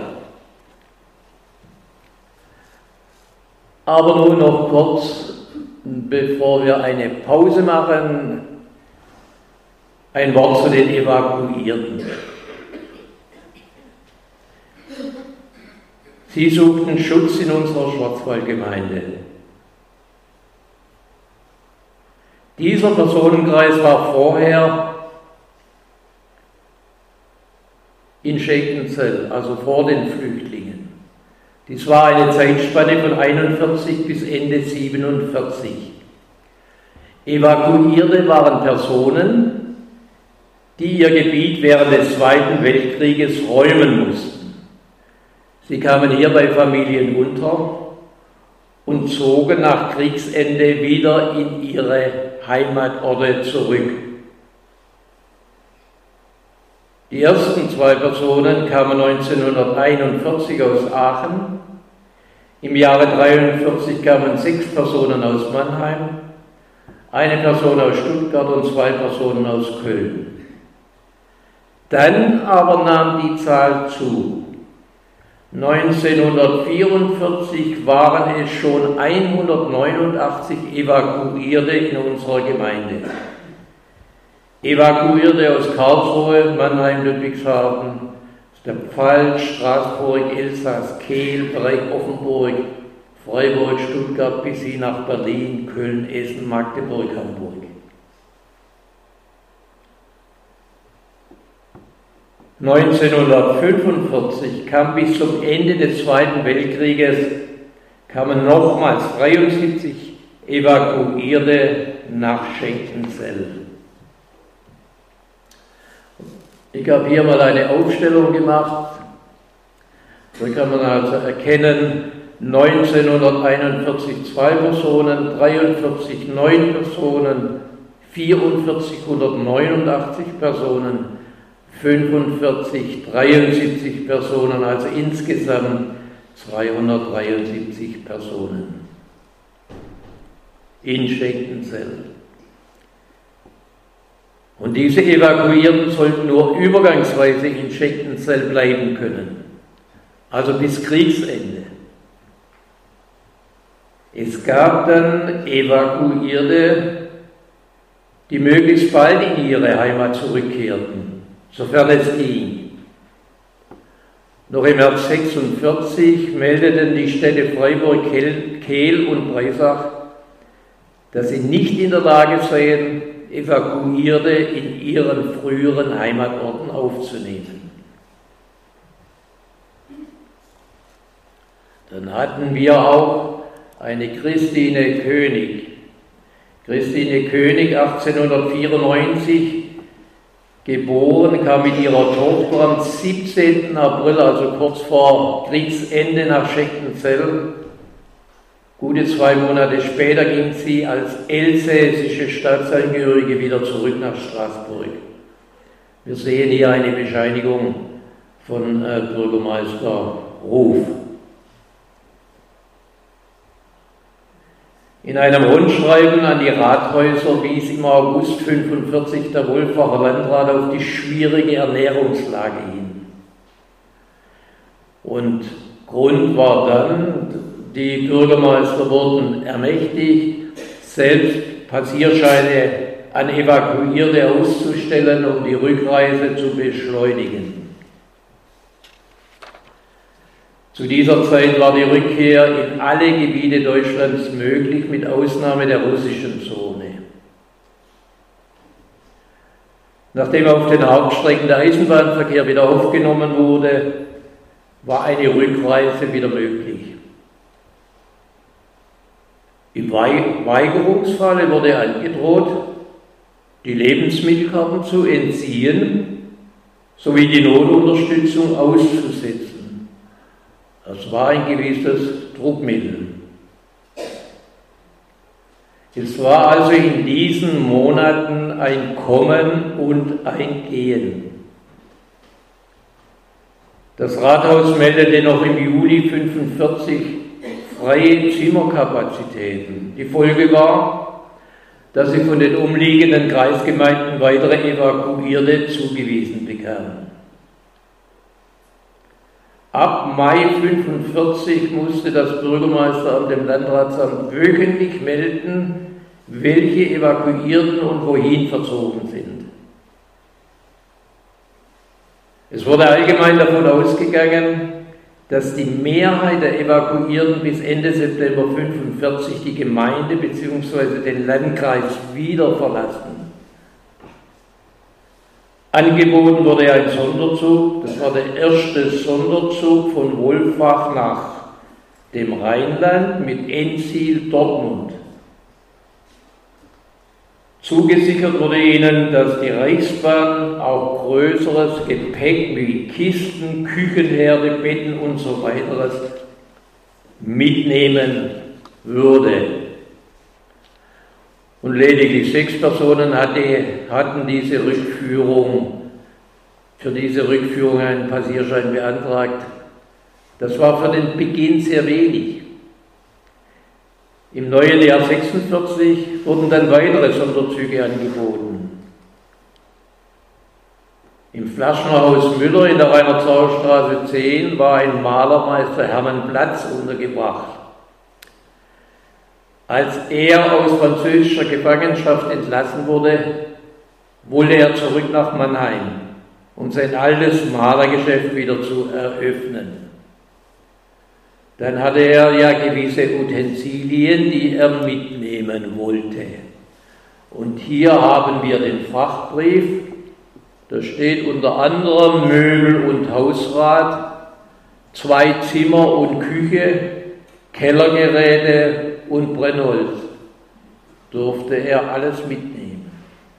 Aber nun noch kurz, bevor wir eine Pause machen, ein Wort zu den Evakuierten. Sie suchten Schutz in unserer Schwarzwaldgemeinde. Dieser Personenkreis war vorher in Schenkenzell, also vor den Flüchtlingen. Dies war eine Zeitspanne von 41 bis Ende 47. Evakuierte waren Personen, die ihr Gebiet während des Zweiten Weltkrieges räumen mussten. Sie kamen hier bei Familien unter und zogen nach Kriegsende wieder in ihre Heimatorte zurück. Die ersten 2 Personen kamen 1941 aus Aachen. Im Jahre 1943 kamen 6 Personen aus Mannheim, 1 Person aus Stuttgart und 2 Personen aus Köln. Dann aber nahm die Zahl zu. 1944 waren es schon 189 Evakuierte in unserer Gemeinde. Evakuierte aus Karlsruhe, Mannheim, Ludwigshafen, aus der Pfalz, Straßburg, Elsass, Kehl, Bereich Offenburg, Freiburg, Stuttgart bis hin nach Berlin, Köln, Essen, Magdeburg, Hamburg. 1945 kam bis zum Ende des Zweiten Weltkrieges kamen nochmals 73 Evakuierte nach Schenkenzell. Ich habe hier mal eine Aufstellung gemacht. Da kann man also erkennen, 1941 2 Personen, 43 9 Personen, 44 189 Personen, 45 73 Personen, also insgesamt 273 Personen in Schenkenzell. Und diese Evakuierten sollten nur übergangsweise in Schenkenzell bleiben können, also bis Kriegsende. Es gab dann Evakuierte, die möglichst bald in ihre Heimat zurückkehrten, sofern es ging. Noch im März 1946 meldeten die Städte Freiburg, Kehl und Breisach, dass sie nicht in der Lage seien, Evakuierte in ihren früheren Heimatorten aufzunehmen. Dann hatten wir auch eine Christine König. Christine König, 1894 geboren, kam mit ihrer Tochter am 17. April, also kurz vor Kriegsende, nach Schenkenzell. Gute 2 Monate später ging sie als elsässische Staatsangehörige wieder zurück nach Straßburg. Wir sehen hier eine Bescheinigung von Bürgermeister Ruf. In einem Rundschreiben an die Rathäuser wies im August 1945 der Wolfacher Landrat auf die schwierige Ernährungslage hin. Und Grund war dann, die Bürgermeister wurden ermächtigt, selbst Passierscheine an Evakuierte auszustellen, um die Rückreise zu beschleunigen. Zu dieser Zeit war die Rückkehr in alle Gebiete Deutschlands möglich, mit Ausnahme der russischen Zone. Nachdem auf den Hauptstrecken der Eisenbahnverkehr wieder aufgenommen wurde, war eine Rückreise wieder möglich. Im Weigerungsfalle wurde angedroht, die Lebensmittelkarten zu entziehen sowie die Notunterstützung auszusetzen. Das war ein gewisses Druckmittel. Es war also in diesen Monaten ein Kommen und ein Gehen. Das Rathaus meldete noch im Juli 1945 freie Zimmerkapazitäten. Die Folge war, dass sie von den umliegenden Kreisgemeinden weitere Evakuierte zugewiesen bekamen. Ab Mai 1945 musste das Bürgermeisteramt dem Landratsamt wöchentlich melden, welche Evakuierten und wohin verzogen sind. Es wurde allgemein davon ausgegangen, dass die Mehrheit der Evakuierten bis Ende September 1945 die Gemeinde bzw. den Landkreis wieder verlassen. Angeboten wurde ein Sonderzug, das war der erste Sonderzug von Wolfach nach dem Rheinland mit Endziel Dortmund. Zugesichert wurde ihnen, dass die Reichsbahn auch größeres Gepäck wie Kisten, Küchenherde, Betten und so weiteres mitnehmen würde. Und lediglich 6 Personen hatten für diese Rückführung einen Passierschein beantragt. Das war für den Beginn sehr wenig. Im neuen Jahr 1946 wurden dann weitere Sonderzüge angeboten. Im Flaschnerhaus Müller in der Rainer-Zauer-Straße 10 war ein Malermeister Hermann Platz untergebracht. Als er aus französischer Gefangenschaft entlassen wurde, wollte er zurück nach Mannheim, um sein altes Malergeschäft wieder zu eröffnen. Dann hatte er ja gewisse Utensilien, die er mitnehmen wollte. Und hier haben wir den Frachtbrief Da steht unter anderem Möbel und Hausrat, 2 Zimmer und Küche, Kellergeräte und Brennholz. Durfte er alles mitnehmen.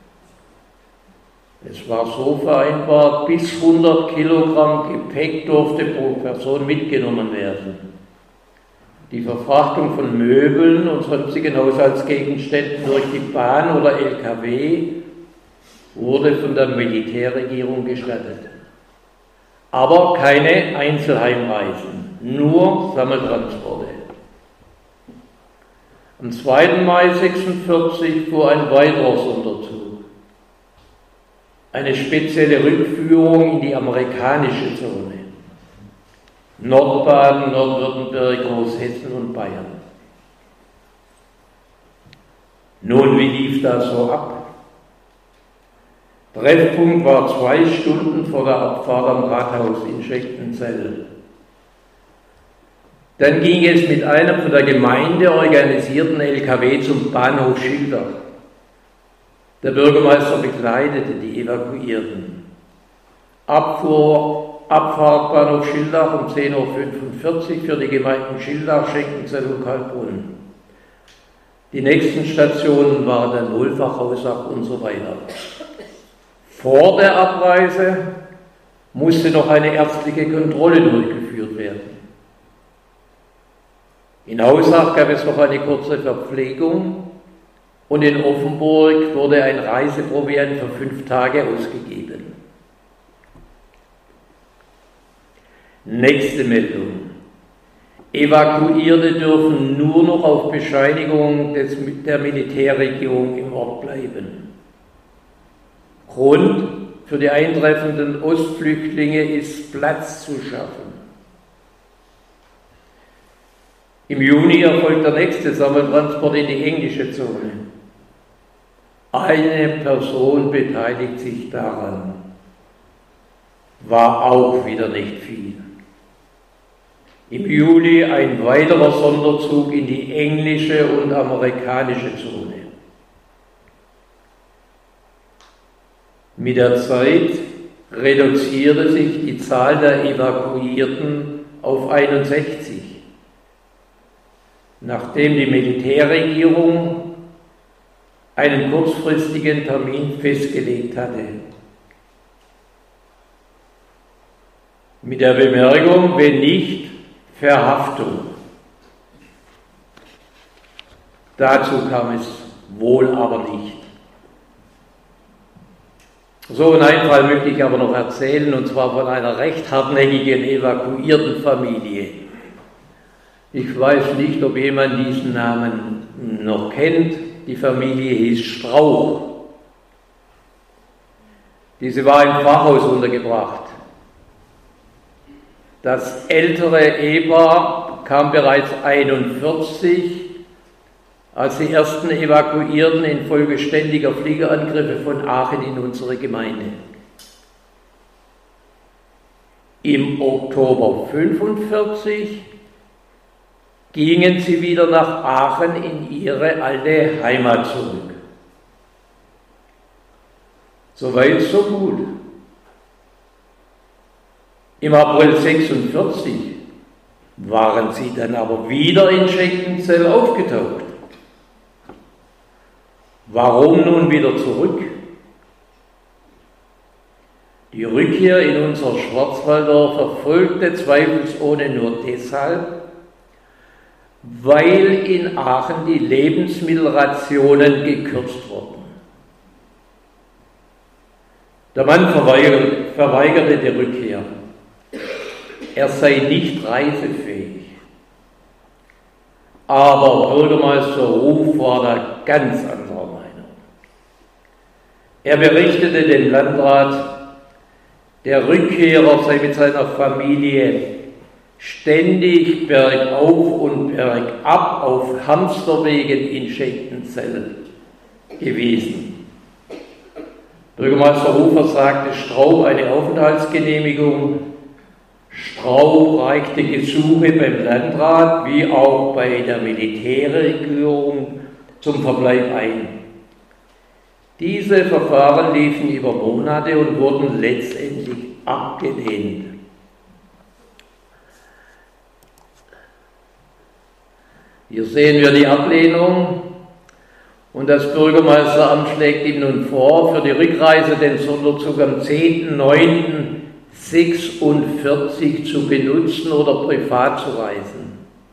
Es war so vereinbart, bis 100 Kilogramm Gepäck durfte pro Person mitgenommen werden. Die Verfrachtung von Möbeln und sonstigen Haushaltsgegenständen durch die Bahn oder LKW wurde von der Militärregierung gestattet. Aber keine Einzelheimreisen, nur Sammeltransporte. Am 2. Mai 1946 fuhr ein weiterer Sonderzug. Eine spezielle Rückführung in die amerikanische Zone. Nordbaden, Nordwürttemberg, Großhessen und Bayern. Nun, wie lief das so ab? Treffpunkt war 2 Stunden vor der Abfahrt am Rathaus in Schechtenzell. Dann ging es mit einem von der Gemeinde organisierten LKW zum Bahnhof Schildach. Der Bürgermeister begleitete die Evakuierten. Abfahrt Bahnhof Schildach um 10:45 Uhr für die Gemeinden Schildach, Schechtenzell und Kaltbrunn. Die nächsten Stationen waren dann Wolfach, Hausach und so weiter. Vor der Abreise musste noch eine ärztliche Kontrolle durchgeführt werden. In Hausach gab es noch eine kurze Verpflegung und in Offenburg wurde ein Reiseproviant für 5 Tage ausgegeben. Nächste Meldung. Evakuierte dürfen nur noch auf Bescheinigung der Militärregierung im Ort bleiben. Grund für die eintreffenden Ostflüchtlinge ist, Platz zu schaffen. Im Juni erfolgt der nächste Sammeltransport in die englische Zone. Eine Person beteiligt sich daran. War auch wieder nicht viel. Im Juli ein weiterer Sonderzug in die englische und amerikanische Zone. Mit der Zeit reduzierte sich die Zahl der Evakuierten auf 61, nachdem die Militärregierung einen kurzfristigen Termin festgelegt hatte. Mit der Bemerkung, wenn nicht, Verhaftung. Dazu kam es wohl aber nicht. So einen Fall möchte ich aber noch erzählen, und zwar von einer recht hartnäckigen evakuierten Familie. Ich weiß nicht, ob jemand diesen Namen noch kennt. Die Familie hieß Strauch. Diese war im Pfarrhaus untergebracht. Das ältere Ehepaar kam bereits 41, als die ersten Evakuierten infolge ständiger Fliegerangriffe von Aachen in unsere Gemeinde. Im Oktober 1945 gingen sie wieder nach Aachen in ihre alte Heimat zurück. Soweit, so gut. Im April 1946 waren sie dann aber wieder in Schechtenzell aufgetaucht. Warum nun wieder zurück? Die Rückkehr in unser Schwarzwaldorf erfolgte zweifelsohne nur deshalb, weil in Aachen die Lebensmittelrationen gekürzt wurden. Der Mann verweigerte die Rückkehr. Er sei nicht reisefähig. Aber Bürgermeister Ruf war da ganz anderer Meinung. Er berichtete dem Landrat, der Rückkehrer sei mit seiner Familie ständig bergauf und bergab auf Hamsterwegen in Schechtenzell gewesen. Bürgermeister Rufer sagte Straub eine Aufenthaltsgenehmigung. Straub reichte Gesuche beim Landrat wie auch bei der Militärregierung zum Verbleib ein. Diese Verfahren liefen über Monate und wurden letztendlich abgelehnt. Hier sehen wir die Ablehnung und das Bürgermeisteramt schlägt ihm nun vor, für die Rückreise den Sonderzug am 10.09.46 zu benutzen oder privat zu reisen.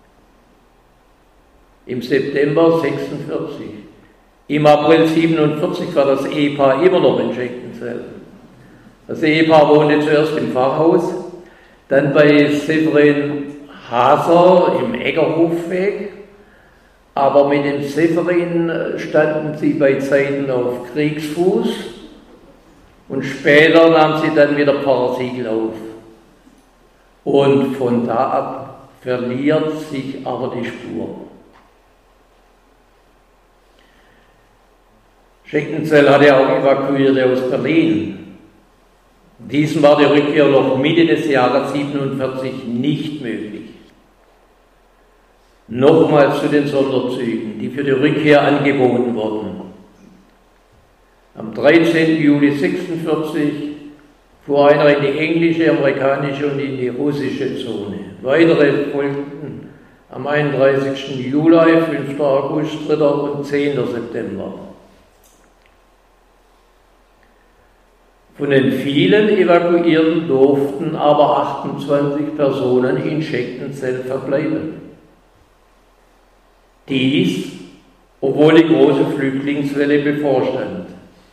Im September 46. Im April 47 war das Ehepaar immer noch in Schenkenzell. Das Ehepaar wohnte zuerst im Pfarrhaus, dann bei Severin Haser im Eggerhofweg, aber mit dem Severin standen sie bei Zeiten auf Kriegsfuß und später nahm sie dann wieder Pfarrsiegel auf. Und von da ab verliert sich aber die Spur. Schenkenzell hatte auch Evakuierte aus Berlin. Diesem war die Rückkehr noch Mitte des Jahres 47 nicht möglich. Nochmals zu den Sonderzügen, die für die Rückkehr angeboten wurden. Am 13. Juli 46 fuhr einer in die englische, amerikanische und in die russische Zone. Weitere folgten am 31. Juli, 5. August, 3. und 10. September. Von den vielen Evakuierten durften aber 28 Personen in Schenkenzell verbleiben. Dies, obwohl die große Flüchtlingswelle bevorstand.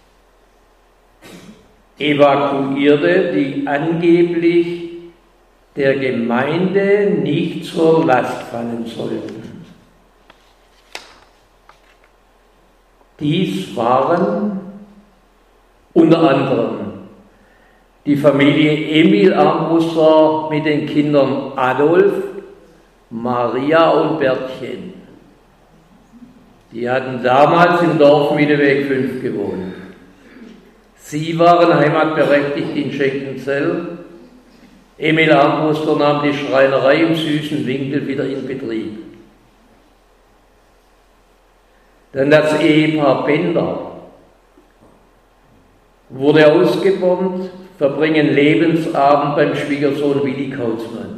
Evakuierte, die angeblich der Gemeinde nicht zur Last fallen sollten. Dies waren unter anderem die Familie Emil Armbruster mit den Kindern Adolf, Maria und Bertchen. Die hatten damals im Dorf Mitteweg 5 gewohnt. Sie waren heimatberechtigt in Schenkenzell. Emil Armbruster nahm die Schreinerei im Süßen Winkel wieder in Betrieb. Dann das Ehepaar Bender wurde ausgebombt, verbringen Lebensabend beim Schwiegersohn Willi Kautzmann.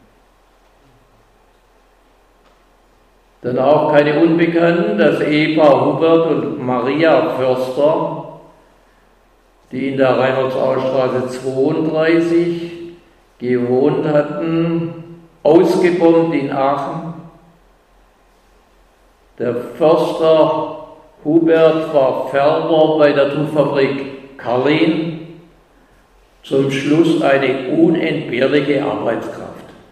Dann auch keine Unbekannten, das Ehepaar Hubert und Maria Förster, die in der Reinholdsaustraße 32 gewohnt hatten, ausgebombt in Aachen. Der Förster Hubert war Färber bei der Tuchfabrik Karlin, zum Schluss eine unentbehrliche Arbeitskraft.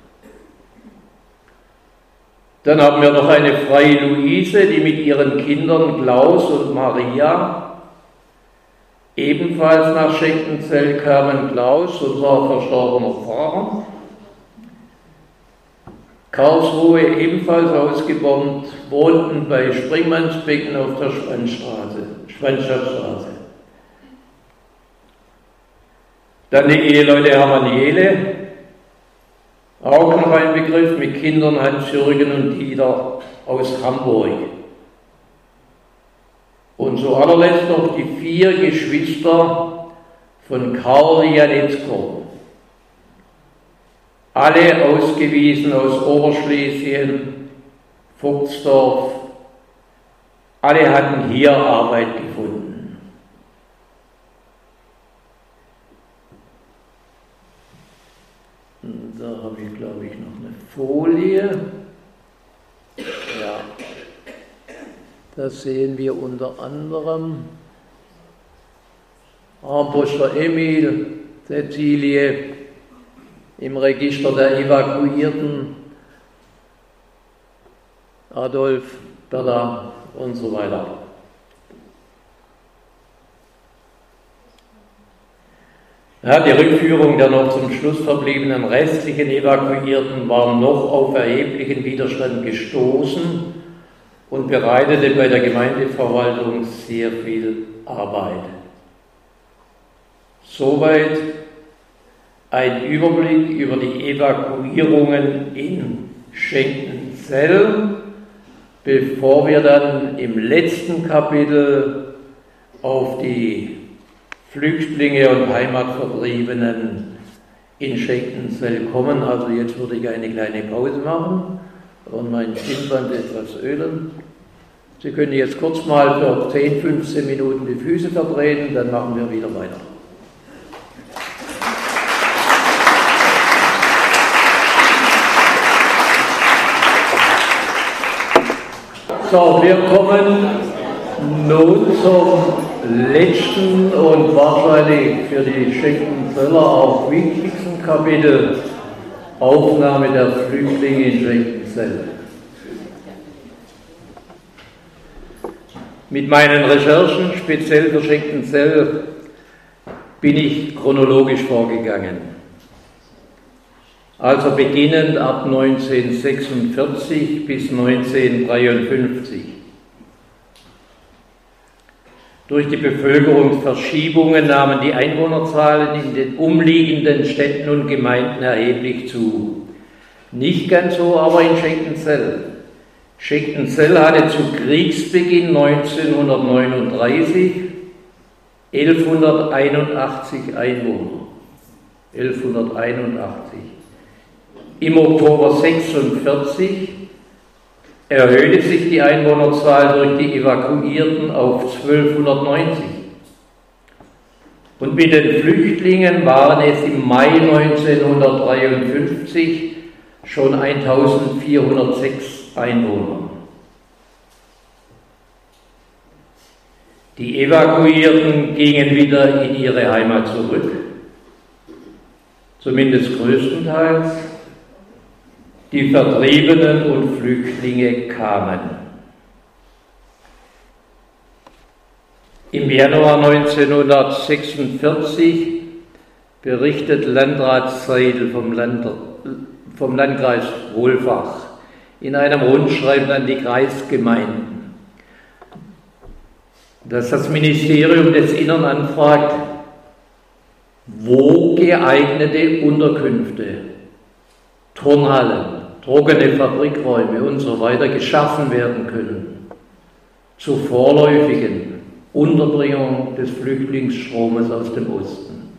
Dann haben wir noch eine freie Luise, die mit ihren Kindern Klaus und Maria ebenfalls nach Schenkenzell kamen. Klaus, unser verstorbener Pfarrer. Karlsruhe ebenfalls ausgebombt, wohnten bei Springmannsbecken auf der Schwannstadtstraße. Dann die Eheleute Hermann Jehle, auch noch ein Begriff, mit Kindern Hans-Jürgen und Dieter aus Hamburg. Und zu allerletzt noch die 4 Geschwister von Karl Janetzko. Alle ausgewiesen aus Oberschlesien, Vogtsdorf. Alle hatten hier Arbeit gefunden. Da habe ich, glaube ich, noch eine Folie. Ja. Da sehen wir unter anderem Armbruster Emil, Cäcilie im Register der Evakuierten, Adolf, Bertha und so weiter. Ja, die Rückführung der noch zum Schluss verbliebenen restlichen Evakuierten war noch auf erheblichen Widerstand gestoßen und bereitete bei der Gemeindeverwaltung sehr viel Arbeit. Soweit ein Überblick über die Evakuierungen in Schenkenzell, bevor wir dann im letzten Kapitel auf die Flüchtlinge und Heimatvertriebenen in Schenkenzell kommen. Also jetzt würde ich eine kleine Pause machen und mein Stirnband etwas ölen. Sie können jetzt kurz mal für 10, 15 Minuten die Füße verdrehen, dann machen wir wieder weiter. So, wir kommen nun zum letzten und wahrscheinlich für die Schenkenzeller auch wichtigsten Kapitel: Aufnahme der Flüchtlinge in Schenkenzell. Mit meinen Recherchen, speziell für Schenkenzell, bin ich chronologisch vorgegangen. Also beginnend ab 1946 bis 1953. Durch die Bevölkerungsverschiebungen nahmen die Einwohnerzahlen in den umliegenden Städten und Gemeinden erheblich zu. Nicht ganz so aber in Schenkenzell. Schenkenzell hatte zu Kriegsbeginn 1939 1181 Einwohner. 1181. Im Oktober 1946 erhöhte sich die Einwohnerzahl durch die Evakuierten auf 1290. Und mit den Flüchtlingen waren es im Mai 1953 schon 1406 Einwohner. Die Evakuierten gingen wieder in ihre Heimat zurück, zumindest größtenteils. Die Vertriebenen und Flüchtlinge kamen. Im Januar 1946 berichtet Landrat Seidel vom Landkreis Wolfach in einem Rundschreiben an die Kreisgemeinden, dass das Ministerium des Innern anfragt, wo geeignete Unterkünfte, Turnhallen, trockene Fabrikräume und so weiter geschaffen werden können zur vorläufigen Unterbringung des Flüchtlingsstromes aus dem Osten.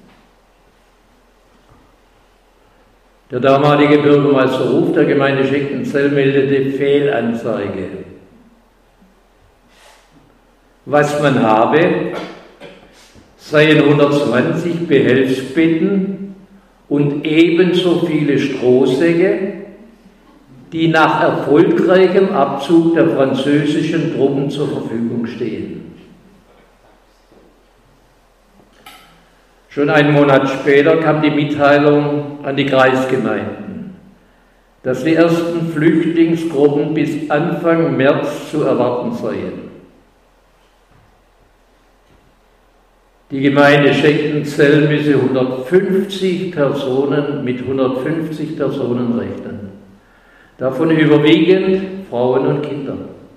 Der damalige Bürgermeister Ruf der Gemeinde Schenkenzell meldete Fehlanzeige. Was man habe, seien 120 Behelfsbetten und ebenso viele Strohsäcke, die nach erfolgreichem Abzug der französischen Truppen zur Verfügung stehen. Schon einen Monat später kam die Mitteilung an die Kreisgemeinden, dass die ersten Flüchtlingsgruppen bis Anfang März zu erwarten seien. Die Gemeinde Schenkenzell müsse 150 Personen mit 150 Personen rechnen. Davon überwiegend Frauen und Kinder.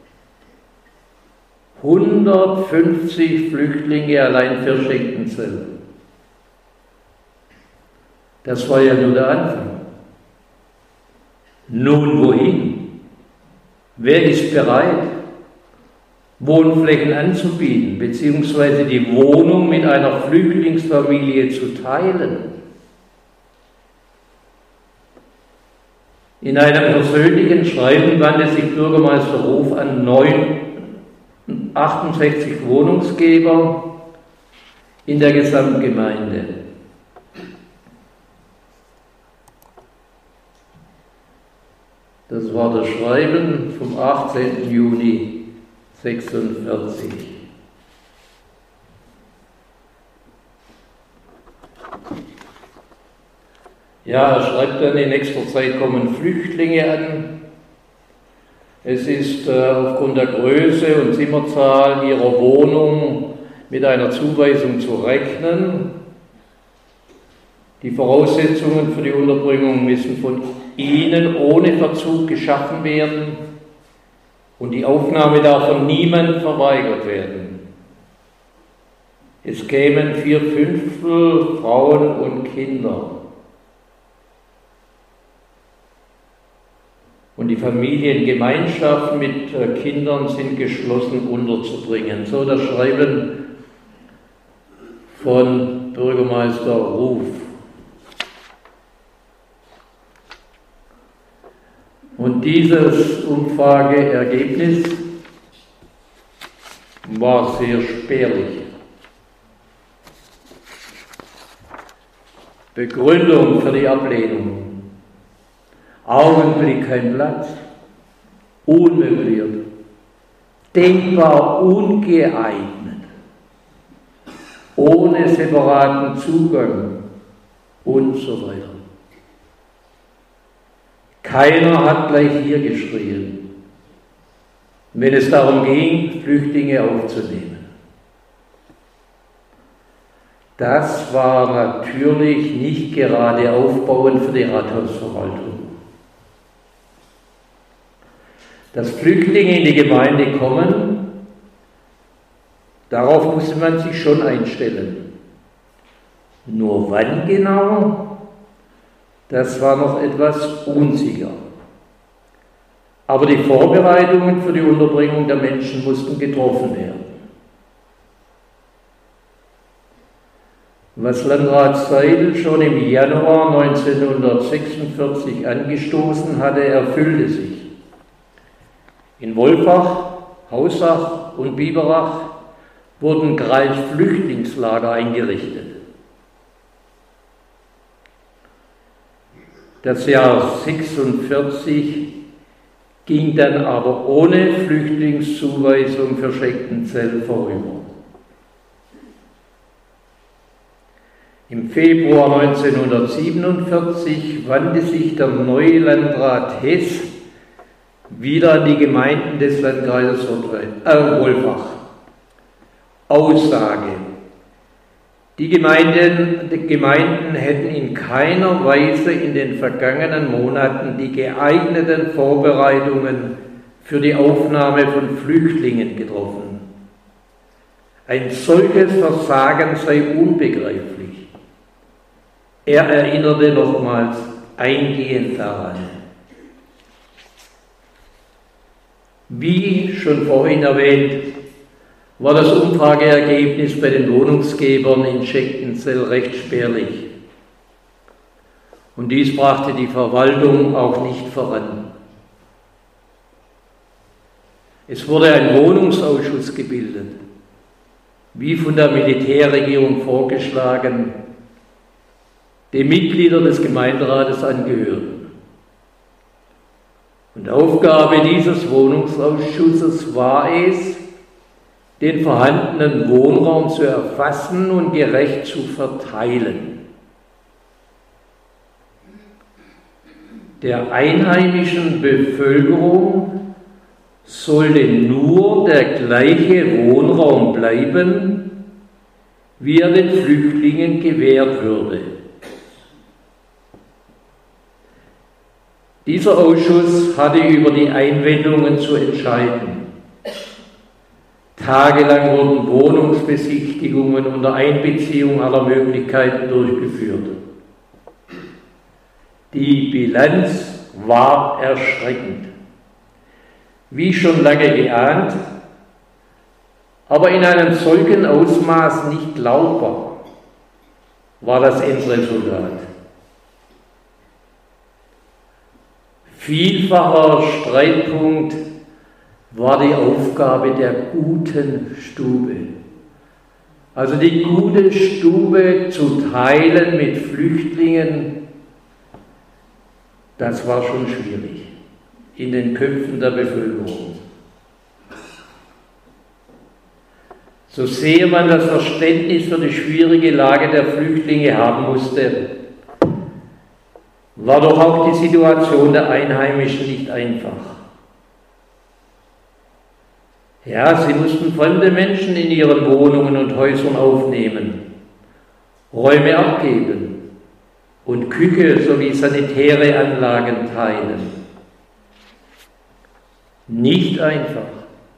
150 Flüchtlinge allein für Schenkenzell. Das war ja nur der Anfang. Nun wohin? Wer ist bereit, Wohnflächen anzubieten, beziehungsweise die Wohnung mit einer Flüchtlingsfamilie zu teilen? In einem persönlichen Schreiben wandte sich Bürgermeister Ruf an 68 Wohnungsgeber in der Gesamtgemeinde. Das war das Schreiben vom 18. Juni 1946. Ja, er schreibt dann, in nächster Zeit kommen Flüchtlinge an. Es ist aufgrund der Größe und Zimmerzahl ihrer Wohnung mit einer Zuweisung zu rechnen. Die Voraussetzungen für die Unterbringung müssen von Ihnen ohne Verzug geschaffen werden und die Aufnahme darf von niemandem verweigert werden. Es kämen 4/5 Frauen und Kinder. Und die Familiengemeinschaften mit Kindern sind geschlossen unterzubringen. So das Schreiben von Bürgermeister Ruf. Und dieses Umfrageergebnis war sehr spärlich. Begründung für die Ablehnung: Augenblick kein Platz, unmöbliert, denkbar ungeeignet, ohne separaten Zugang und so weiter. Keiner hat gleich hier geschrien, wenn es darum ging, Flüchtlinge aufzunehmen. Das war natürlich nicht gerade aufbauend für die Rathausverwaltung. Dass Flüchtlinge in die Gemeinde kommen, darauf musste man sich schon einstellen. Nur wann genau? Das war noch etwas unsicher. Aber die Vorbereitungen für die Unterbringung der Menschen mussten getroffen werden. Was Landrat Seidel schon im Januar 1946 angestoßen hatte, erfüllte sich. In Wolfach, Hausach und Biberach wurden Kreisflüchtlingslager eingerichtet. Das Jahr 1946 ging dann aber ohne Flüchtlingszuweisung für Schechtenzell vorüber. Im Februar 1947 wandte sich der neue Landrat Hess wieder an die Gemeinden des Landkreises Wolfach. Aussage: Die Gemeinden hätten in keiner Weise in den vergangenen Monaten die geeigneten Vorbereitungen für die Aufnahme von Flüchtlingen getroffen. Ein solches Versagen sei unbegreiflich. Er erinnerte nochmals eingehend daran. Wie schon vorhin erwähnt, war das Umfrageergebnis bei den Wohnungsgebern in Schechtenzell recht spärlich. Und dies brachte die Verwaltung auch nicht voran. Es wurde ein Wohnungsausschuss gebildet, wie von der Militärregierung vorgeschlagen, dem Mitglieder des Gemeinderates angehörten. Und Aufgabe dieses Wohnungsausschusses war es, den vorhandenen Wohnraum zu erfassen und gerecht zu verteilen. Der einheimischen Bevölkerung sollte nur der gleiche Wohnraum bleiben, wie er den Flüchtlingen gewährt würde. Dieser Ausschuss hatte über die Einwendungen zu entscheiden. Tagelang wurden Wohnungsbesichtigungen unter Einbeziehung aller Möglichkeiten durchgeführt. Die Bilanz war erschreckend. Wie schon lange geahnt, aber in einem solchen Ausmaß nicht glaubbar, war das Endresultat. Vielfacher Streitpunkt war die Aufgabe der guten Stube. Also die gute Stube zu teilen mit Flüchtlingen, das war schon schwierig in den Köpfen der Bevölkerung. So sehr man das Verständnis für die schwierige Lage der Flüchtlinge haben musste, war doch auch die Situation der Einheimischen nicht einfach. Ja, sie mussten fremde Menschen in ihren Wohnungen und Häusern aufnehmen, Räume abgeben und Küche sowie sanitäre Anlagen teilen. Nicht einfach.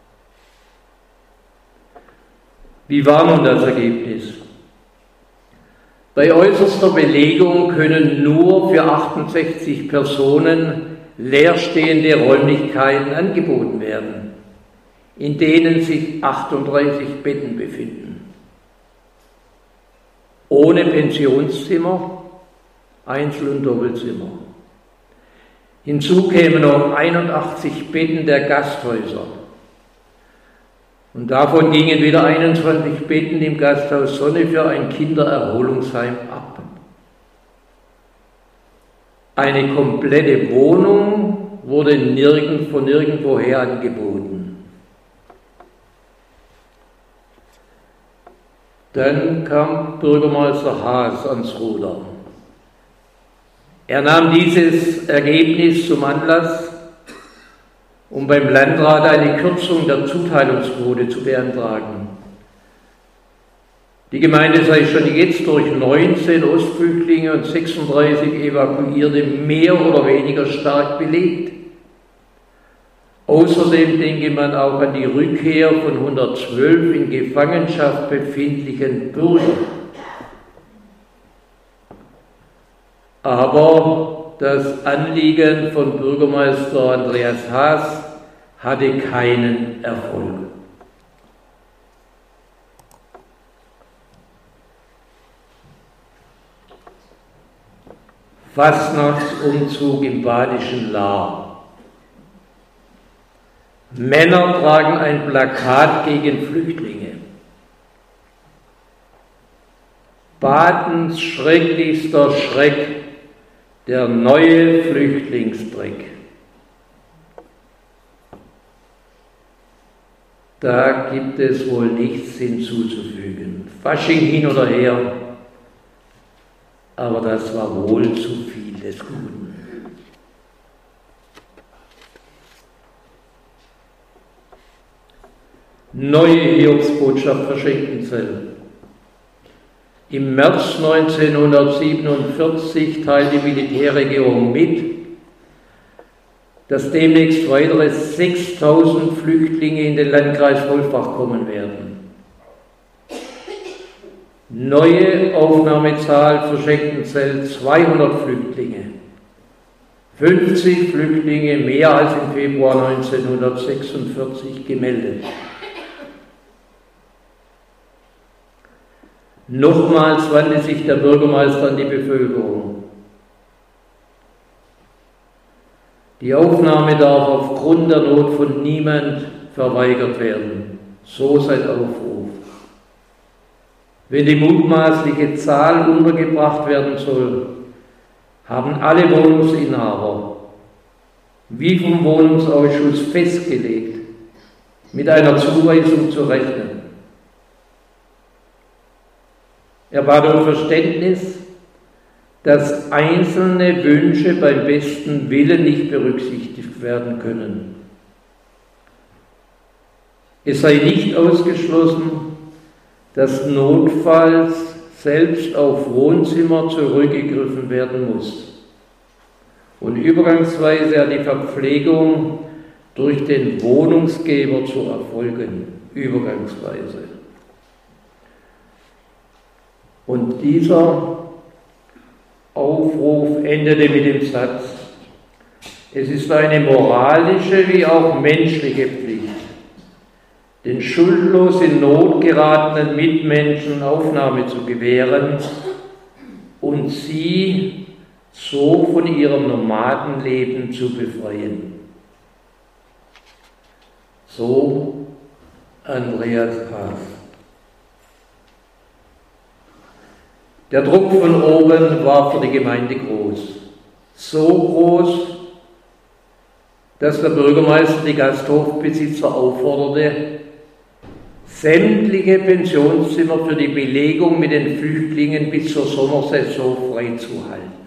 Wie war nun das Ergebnis? Bei äußerster Belegung können nur für 68 Personen leerstehende Räumlichkeiten angeboten werden, in denen sich 38 Betten befinden. ohne Pensionszimmer, Einzel- und Doppelzimmer. Hinzu kämen noch 81 Betten der Gasthäuser. Und davon gingen wieder 21 Betten im Gasthaus Sonne für ein Kindererholungsheim ab. Eine komplette Wohnung wurde von nirgendwoher angeboten. Dann kam Bürgermeister Haas ans Ruder. Er nahm dieses Ergebnis zum Anlass, um beim Landrat eine Kürzung der Zuteilungsquote zu beantragen. Die Gemeinde sei schon jetzt durch 19 Ostflüchtlinge und 36 Evakuierte mehr oder weniger stark belegt. Außerdem denke man auch an die Rückkehr von 112 in Gefangenschaft befindlichen Bürgern. Aber das Anliegen von Bürgermeister Andreas Haas hatte keinen Erfolg. Fastnachtsumzug im badischen Lahr. Männer tragen ein Plakat gegen Flüchtlinge. Badens schrecklichster Schreck, der neue Flüchtlingsdreck. Da gibt es wohl nichts hinzuzufügen. Fasching hin oder her, aber das war wohl zu viel des Guten. Neue Hiobsbotschaft für Schenkenzell. Im März 1947 teilt die Militärregierung mit, dass demnächst weitere 6.000 Flüchtlinge in den Landkreis Wolfach kommen werden. Neue Aufnahmezahl für Schenkenzell 200 Flüchtlinge. 50 Flüchtlinge mehr als im Februar 1946 gemeldet. Nochmals wandte sich der Bürgermeister an die Bevölkerung. Die Aufnahme darf aufgrund der Not von niemand verweigert werden. So sein Aufruf. Wenn die mutmaßliche Zahl untergebracht werden soll, haben alle Wohnungsinhaber, wie vom Wohnungsausschuss festgelegt, mit einer Zuweisung zu rechnen. Er bat um Verständnis, dass einzelne Wünsche beim besten Willen nicht berücksichtigt werden können. Es sei nicht ausgeschlossen, dass notfalls selbst auf Wohnzimmer zurückgegriffen werden muss und übergangsweise an die Verpflegung durch den Wohnungsgeber zu erfolgen. Übergangsweise. Und dieser Aufruf endete mit dem Satz: Es ist eine moralische wie auch menschliche Pflicht, den schuldlos in Not geratenen Mitmenschen Aufnahme zu gewähren und sie so von ihrem Nomadenleben zu befreien. So Andreas Haas. Der Druck von oben war für die Gemeinde groß. So groß, dass der Bürgermeister die Gasthofbesitzer aufforderte, sämtliche Pensionszimmer für die Belegung mit den Flüchtlingen bis zur Sommersaison freizuhalten.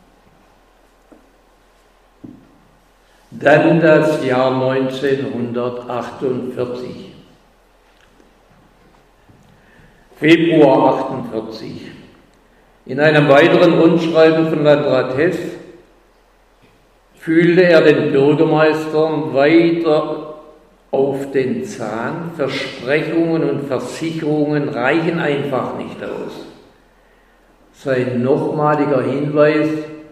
Dann das Jahr 1948. Februar 1948. In einem weiteren Rundschreiben von Landrat Hess fühlte er den Bürgermeistern weiter auf den Zahn. Versprechungen und Versicherungen reichen einfach nicht aus. Sein nochmaliger Hinweis: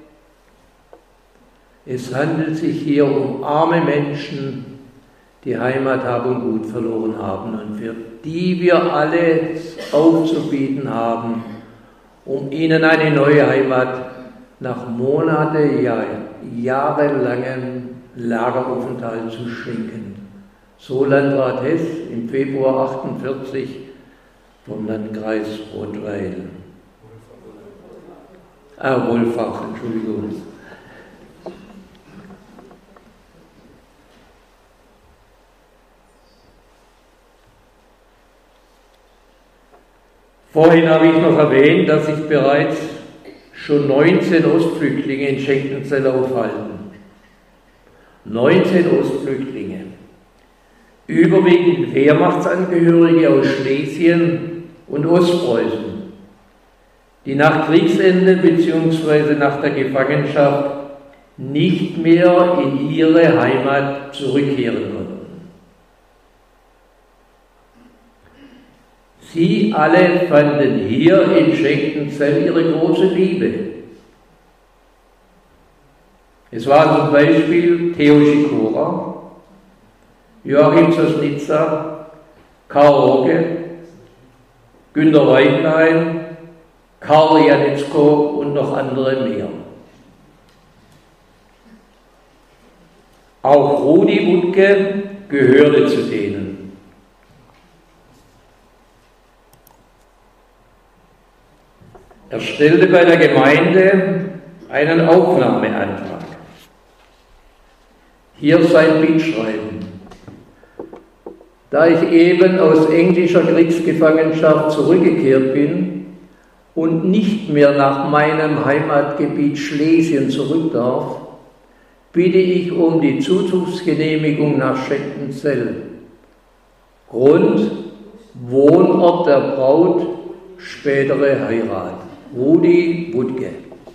Es handelt sich hier um arme Menschen, die Heimat, Hab und Gut verloren haben und für die wir alles aufzubieten haben, um ihnen eine neue Heimat nach jahrelangem Lageraufenthalt zu schenken. So Landrat Hess im Februar 1948 vom Landkreis Rottweil. Wolfach, Entschuldigung. Vorhin habe ich noch erwähnt, dass sich bereits schon 19 Ostflüchtlinge in Schenkenzell aufhalten. 19 Ostflüchtlinge. Überwiegend Wehrmachtsangehörige aus Schlesien und Ostpreußen, die nach Kriegsende bzw. nach der Gefangenschaft nicht mehr in ihre Heimat zurückkehren konnten. Sie alle fanden hier in Schenkenzell ihre große Liebe. Es waren zum Beispiel Theo Schikora, Joachim Sosnitzer, Karl Rogge, Günter Weidlein, Karl Janitzko und noch andere mehr. Auch Rudi Wuttke gehörte zu denen. Er stellte bei der Gemeinde einen Aufnahmeantrag. Hier sein Bittschreiben. Da ich eben aus englischer Kriegsgefangenschaft zurückgekehrt bin und nicht mehr nach meinem Heimatgebiet Schlesien zurück darf, bitte ich um die Zuzuggenehmigung nach Schenkenzell. Grund: Wohnort der Braut, spätere Heirat. Rudi Wuttke.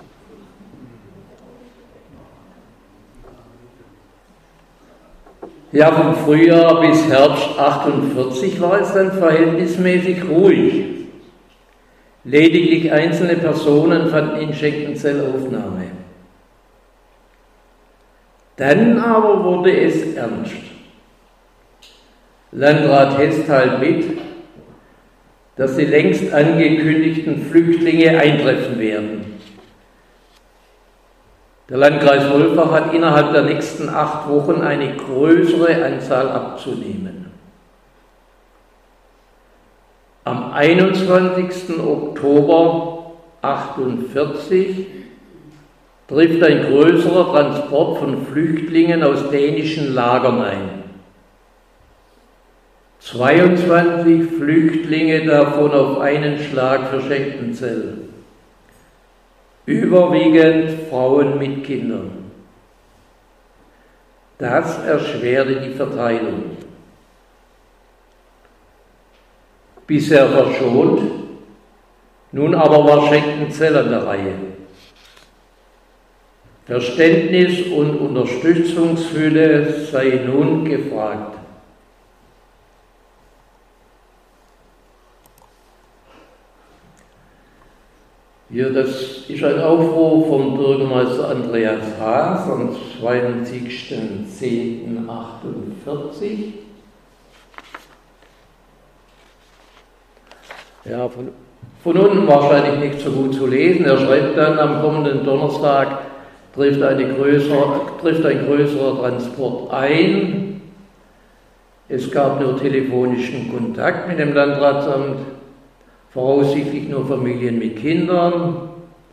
Ja, vom Frühjahr bis Herbst 1948 war es dann verhältnismäßig ruhig. Lediglich einzelne Personen fanden in Schenkenzell Aufnahme. Dann aber wurde es ernst. Landrat Hess teilt mit, dass die längst angekündigten Flüchtlinge eintreffen werden. Der Landkreis Wolfach hat innerhalb der nächsten 8 Wochen eine größere Anzahl abzunehmen. Am 21. Oktober 1948 trifft ein größerer Transport von Flüchtlingen aus dänischen Lagern ein. 22 Flüchtlinge davon auf einen Schlag für Schenkenzell. Überwiegend Frauen mit Kindern. Das erschwerte die Verteilung. Bisher verschont, nun aber war Schenkenzell an der Reihe. Verständnis und Unterstützungsfülle sei nun gefragt. Hier, das ist ein Aufruf vom Bürgermeister Andreas Haas am 22.10.48. Ja, von unten wahrscheinlich nicht so gut zu lesen. Er schreibt dann, am kommenden Donnerstag trifft ein größerer Transport ein. Es gab nur telefonischen Kontakt mit dem Landratsamt. Voraussichtlich nur Familien mit Kindern.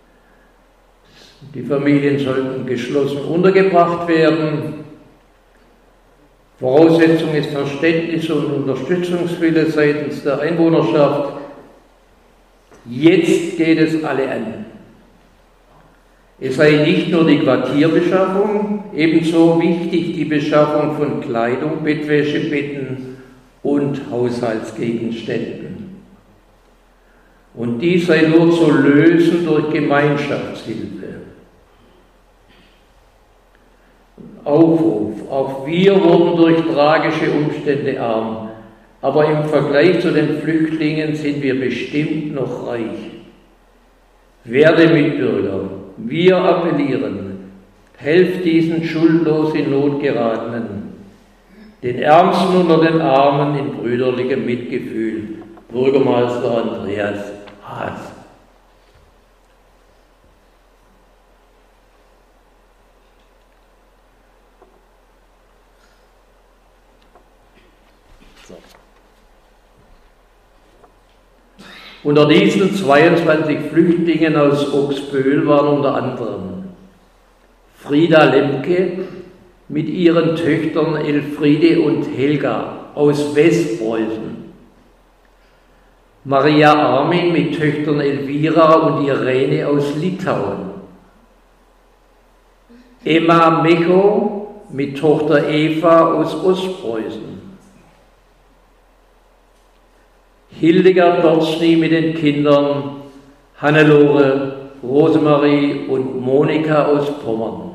Die Familien sollten geschlossen untergebracht werden. Voraussetzung ist Verständnis und Unterstützungswille seitens der Einwohnerschaft. Jetzt geht es alle an. Es sei nicht nur die Quartierbeschaffung, ebenso wichtig die Beschaffung von Kleidung, Bettwäsche, Betten und Haushaltsgegenständen. Und dies sei nur zu lösen durch Gemeinschaftshilfe. Aufruf: Auch wir wurden durch tragische Umstände arm, aber im Vergleich zu den Flüchtlingen sind wir bestimmt noch reich. Werte Mitbürger, wir appellieren, helft diesen schuldlos in Not geratenen, den Ärmsten unter den Armen in brüderlichem Mitgefühl. Bürgermeister Andreas Haas. Unter diesen 22 Flüchtlingen aus Oxböhl waren unter anderem Frieda Lemke mit ihren Töchtern Elfriede und Helga aus Westpreußen, Maria Armin mit Töchtern Elvira und Irene aus Litauen, Emma Mecho mit Tochter Eva aus Ostpreußen, Hildegard Dorzny mit den Kindern Hannelore, Rosemarie und Monika aus Pommern.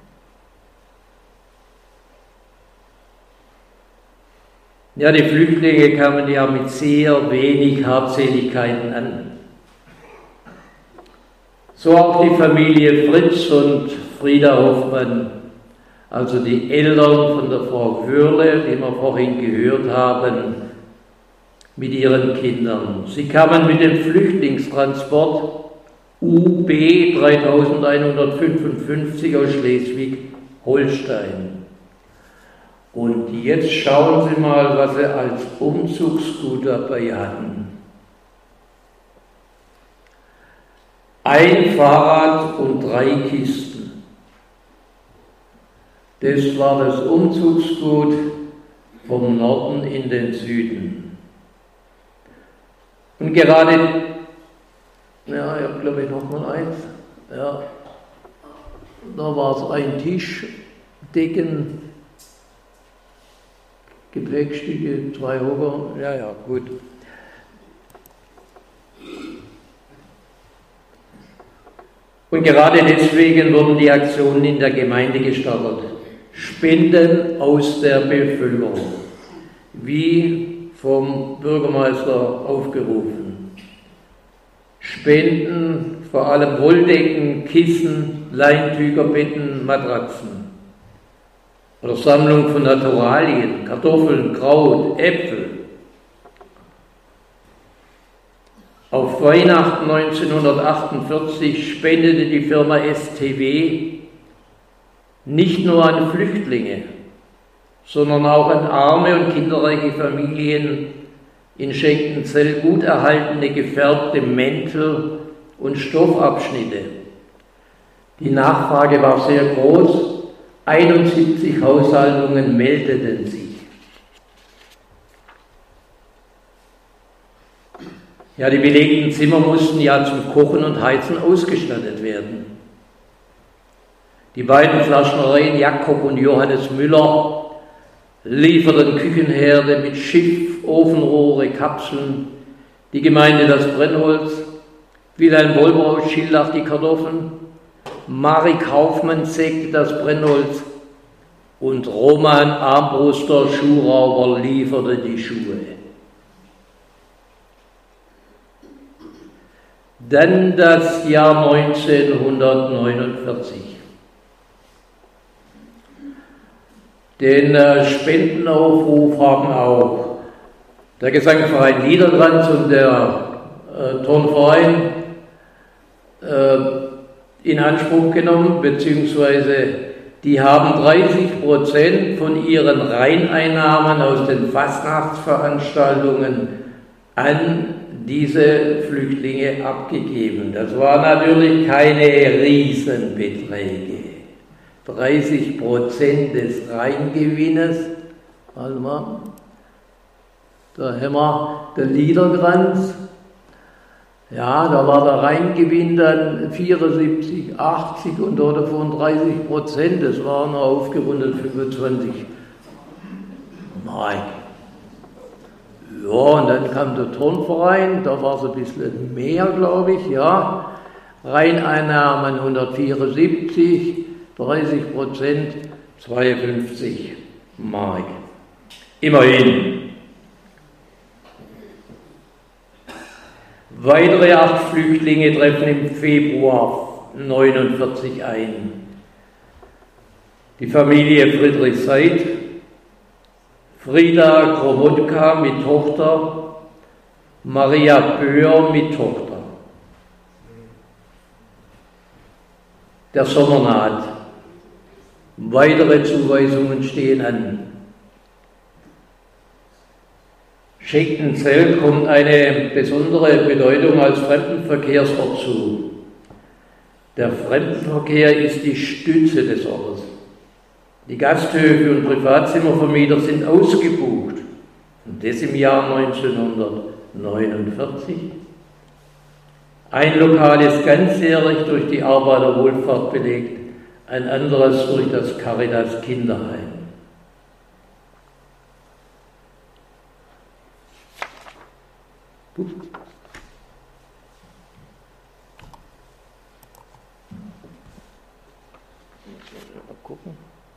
Ja, die Flüchtlinge kamen ja mit sehr wenig Habseligkeiten an. So auch die Familie Fritz und Frieda Hoffmann, also die Eltern von der Frau Würle, die wir vorhin gehört haben, mit ihren Kindern. Sie kamen mit dem Flüchtlingstransport UB 3155 aus Schleswig-Holstein. Und jetzt schauen Sie mal, was Sie als Umzugsgut dabei hatten. Ein Fahrrad und 3 Kisten. Das war das Umzugsgut vom Norden in den Süden. Und gerade, ja, ich habe glaube ich noch mal eins, ja, da war es ein Tisch, Decken, Gepäckstücke, 2 Hocker, ja, gut. Und gerade deswegen wurden die Aktionen in der Gemeinde gestartet. Spenden aus der Bevölkerung, wie vom Bürgermeister aufgerufen. Spenden, vor allem Wolldecken, Kissen, Leintücher, Betten, Matratzen. Oder Sammlung von Naturalien, Kartoffeln, Kraut, Äpfel. Auf Weihnachten 1948 spendete die Firma STW nicht nur an Flüchtlinge, sondern auch an arme und kinderreiche Familien in Schenkenzell gut erhaltene gefärbte Mäntel und Stoffabschnitte. Die Nachfrage war sehr groß, 71 Haushaltungen meldeten sich. Ja, die belegten Zimmer mussten ja zum Kochen und Heizen ausgestattet werden. Die beiden Flaschnereien Jakob und Johannes Müller lieferten Küchenherde mit Schiff, Ofenrohre, Kapseln, die Gemeinde das Brennholz, Wilhelm Wolber aus Schillach die Kartoffeln, Mari Kaufmann sägte das Brennholz und Roman Armbruster Schuhrauber lieferte die Schuhe. Dann das Jahr 1949. Den Spendenaufruf haben auch der Gesangverein Niedergranz und der Turnverein in Anspruch genommen, beziehungsweise die haben 30% von ihren Reineinnahmen aus den Fastnachtsveranstaltungen an diese Flüchtlinge abgegeben. Das waren natürlich keine Riesenbeträge. 30% des Reingewinnes, warte mal, da haben wir den Niedergranz, ja, da war der Reingewinn dann 74, 80 und davon 30%, das waren aufgerundet 25 Mark. Ja, und dann kam der Turnverein, da war es ein bisschen mehr, glaube ich, ja. Reineinnahmen 174, 30%, 52 Mark. Immerhin. Weitere 8 Flüchtlinge treffen im Februar 1949 ein. Die Familie Friedrich Seid, Frieda Grobotka mit Tochter, Maria Böhr mit Tochter. Der Sommer naht. Weitere Zuweisungen stehen an. Schenkenzell kommt eine besondere Bedeutung als Fremdenverkehrsort zu. Der Fremdenverkehr ist die Stütze des Ortes. Die Gasthöfe und Privatzimmervermieter sind ausgebucht. Und das im Jahr 1949. Ein Lokal ist ganzjährig durch die Arbeiterwohlfahrt belegt, ein anderes durch das Caritas Kinderheim. Mal gucken.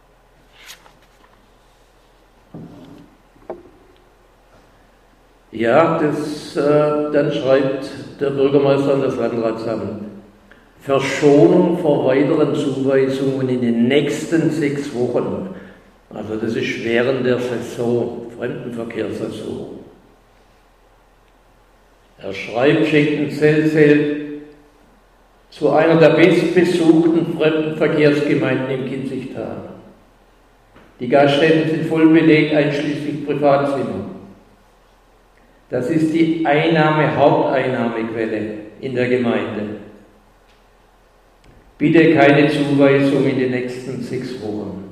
Ja, dann schreibt der Bürgermeister an das Landratsamt: Verschonung vor weiteren Zuweisungen in den nächsten 6 Wochen. Also das ist während der Saison, Fremdenverkehrssaison. Er schreibt, Schenkenzell zählt zu einer der bestbesuchten Fremdenverkehrsgemeinden im Kinzigtal. Die Gaststätten sind voll belegt, einschließlich Privatzimmer. Das ist die Haupteinnahmequelle in der Gemeinde. Bitte keine Zuweisung in den nächsten 6 Wochen.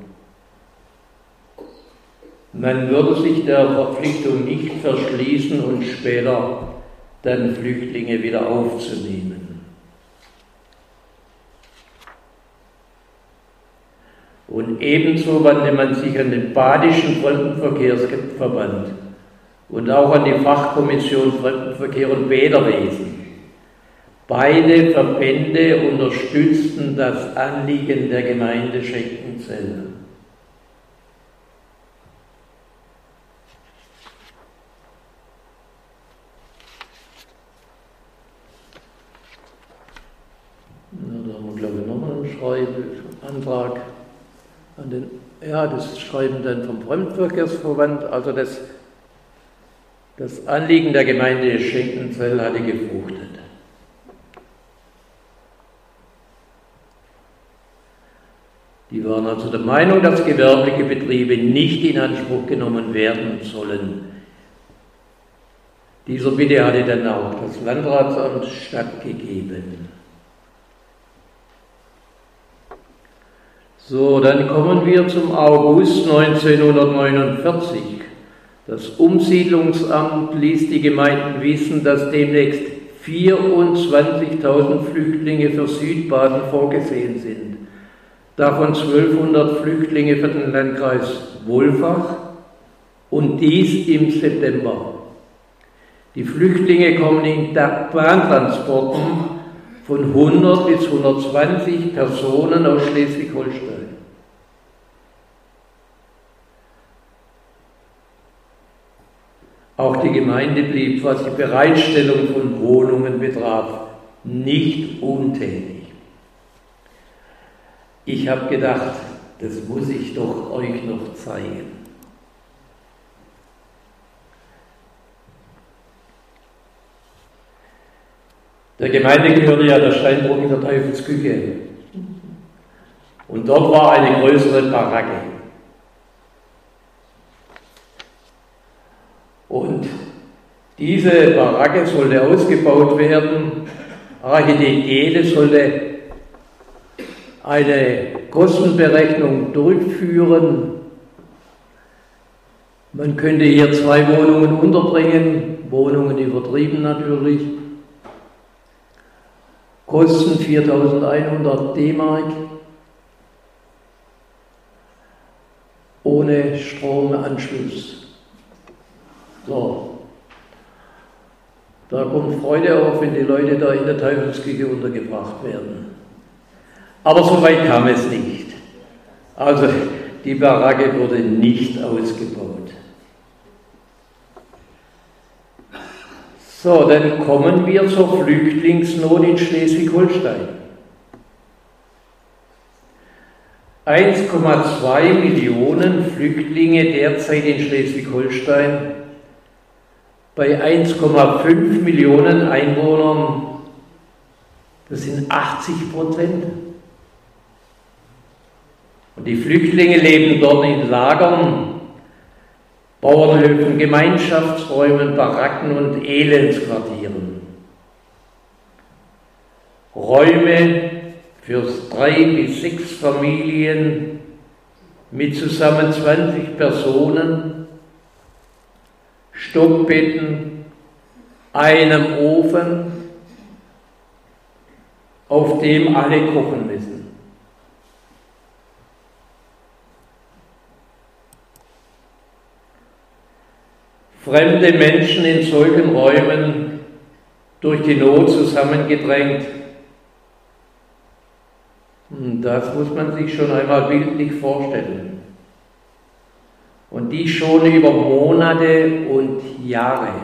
Man würde sich der Verpflichtung nicht verschließen und später dann Flüchtlinge wieder aufzunehmen. Und ebenso wandte man sich an den Badischen Fremdenverkehrsverband und auch an die Fachkommission Fremdenverkehr und Bäderwesen. Beide Verbände unterstützten das Anliegen der Gemeinde Schenkenzell. Da haben wir, glaube ich, nochmal einen Schreibantrag an den, das Schreiben dann vom Fremdenverkehrsverband, also das Anliegen der Gemeinde Schenkenzell hatte gefruchtet. Die waren also der Meinung, dass gewerbliche Betriebe nicht in Anspruch genommen werden sollen. Dieser Bitte hatte dann auch das Landratsamt stattgegeben. So, dann kommen wir zum August 1949. Das Umsiedlungsamt ließ die Gemeinden wissen, dass demnächst 24.000 Flüchtlinge für Südbaden vorgesehen sind. Davon 1200 Flüchtlinge für den Landkreis Wolfach und dies im September. Die Flüchtlinge kommen in Bahntransporten von 100 bis 120 Personen aus Schleswig-Holstein. Auch die Gemeinde blieb, was die Bereitstellung von Wohnungen betraf, nicht untätig. Ich habe gedacht, das muss ich doch euch noch zeigen. Der Gemeinde gehörte ja der Steinbruch in der Teufelsküche. Und dort war eine größere Baracke. Und diese Baracke sollte ausgebaut werden. Architekt Jehle sollte eine Kostenberechnung durchführen. Man könnte hier 2 Wohnungen unterbringen, Wohnungen übertrieben natürlich. Kosten 4.100 D-Mark, ohne Stromanschluss. So, da kommt Freude auf, wenn die Leute da in der Teufelsküche untergebracht werden. Aber so weit kam es nicht. Also die Baracke wurde nicht ausgebaut. So, dann kommen wir zur Flüchtlingsnot in Schleswig-Holstein. 1,2 Millionen Flüchtlinge derzeit in Schleswig-Holstein. Bei 1,5 Millionen Einwohnern, das sind 80%. Und die Flüchtlinge leben dort in Lagern, Bauernhöfen, Gemeinschaftsräumen, Baracken und Elendsquartieren. Räume für 3 bis 6 Familien mit zusammen 20 Personen, Stockbetten, einem Ofen, auf dem alle kochen müssen. Fremde Menschen in solchen Räumen durch die Not zusammengedrängt. Das muss man sich schon einmal bildlich vorstellen. Und die schon über Monate und Jahre.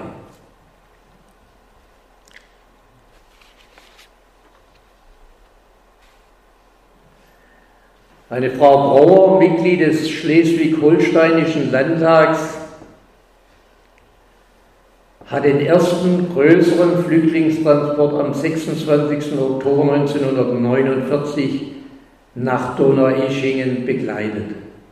Eine Frau Brauer, Mitglied des Schleswig-Holsteinischen Landtags, hat den ersten größeren Flüchtlingstransport am 26. Oktober 1949 nach Donaueschingen begleitet.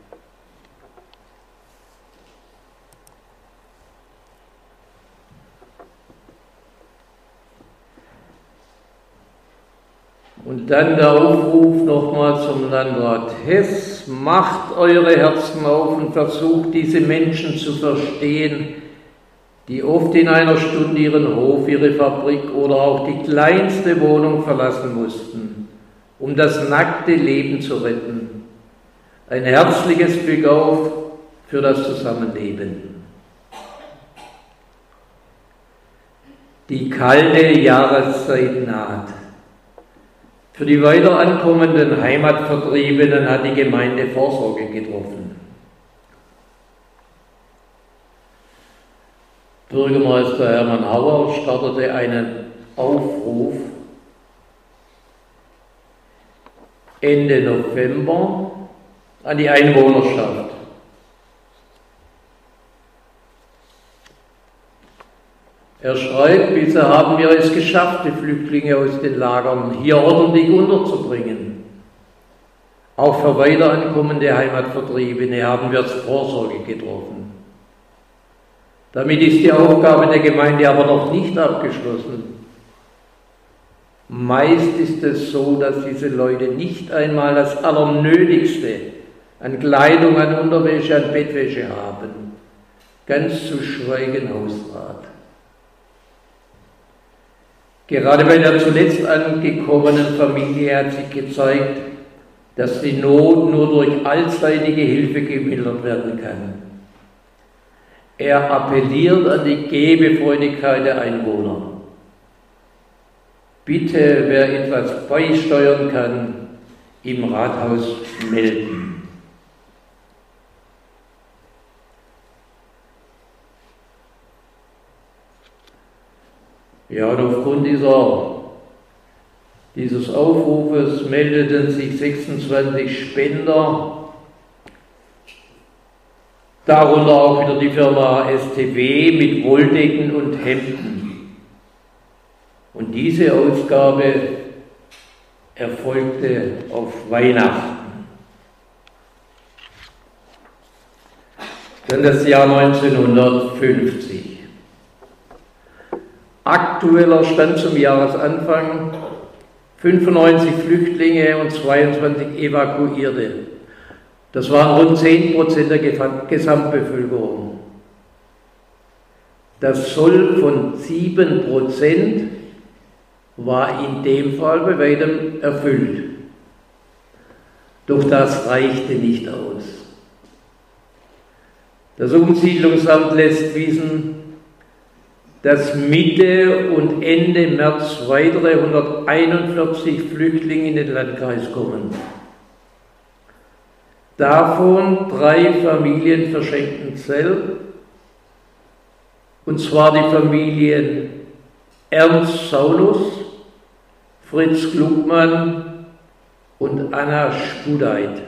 Und dann der Aufruf nochmal zum Landrat Hess: Macht eure Herzen auf und versucht, diese Menschen zu verstehen, die oft in einer Stunde ihren Hof, ihre Fabrik oder auch die kleinste Wohnung verlassen mussten, um das nackte Leben zu retten. Ein herzliches Glück auf für das Zusammenleben. Die kalte Jahreszeit naht. Für die weiter ankommenden Heimatvertriebenen hat die Gemeinde Vorsorge getroffen. Bürgermeister Hermann Hauer startete einen Aufruf Ende November an die Einwohnerschaft. Er schreibt: Bisher haben wir es geschafft, die Flüchtlinge aus den Lagern hier ordentlich unterzubringen. Auch für weiter ankommende Heimatvertriebene haben wir Vorsorge getroffen. Damit ist die Aufgabe der Gemeinde aber noch nicht abgeschlossen. Meist ist es so, dass diese Leute nicht einmal das Allernötigste an Kleidung, an Unterwäsche, an Bettwäsche haben, ganz zu schweigen Hausrat. Gerade bei der zuletzt angekommenen Familie hat sich gezeigt, dass die Not nur durch allseitige Hilfe gemildert werden kann. Er appelliert an die Gebefreudigkeit der Einwohner. Bitte, wer etwas beisteuern kann, im Rathaus melden. Ja, und aufgrund dieses Aufrufes meldeten sich 26 Spender, darunter auch wieder die Firma STW mit Wolldecken und Hemden. Und diese Ausgabe erfolgte auf Weihnachten. Dann das Jahr 1950. Aktueller Stand zum Jahresanfang: 95 Flüchtlinge und 22 Evakuierte. Das waren rund 10% der Gesamtbevölkerung. Das Soll von 7% war in dem Fall bei weitem erfüllt. Doch das reichte nicht aus. Das Umsiedlungsamt lässt wissen, dass Mitte und Ende März weitere 141 Flüchtlinge in den Landkreis kommen. Davon 3 Familien verschenkten Zell, und zwar die Familien Ernst Saulus, Fritz Gluckmann und Anna Spudeit.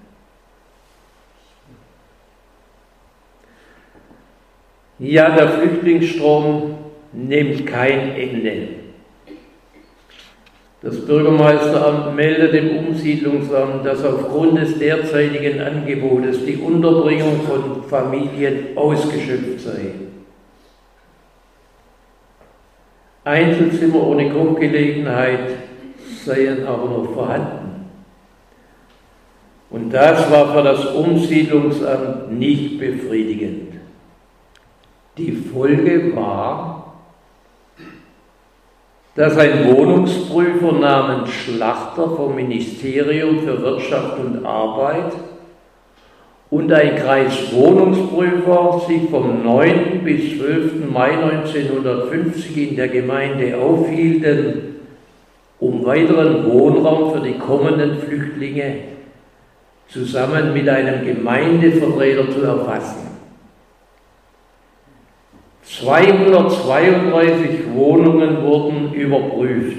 Ja, der Flüchtlingsstrom nimmt kein Ende. Das Bürgermeisteramt meldet dem Umsiedlungsamt, dass aufgrund des derzeitigen Angebotes die Unterbringung von Familien ausgeschöpft sei. Einzelzimmer ohne Kochgelegenheit seien aber noch vorhanden. Und das war für das Umsiedlungsamt nicht befriedigend. Die Folge war, dass ein Wohnungsprüfer namens Schlachter vom Ministerium für Wirtschaft und Arbeit und ein Kreiswohnungsprüfer sich vom 9. bis 12. Mai 1950 in der Gemeinde aufhielten, um weiteren Wohnraum für die kommenden Flüchtlinge zusammen mit einem Gemeindevertreter zu erfassen. 232 Wohnungen wurden überprüft.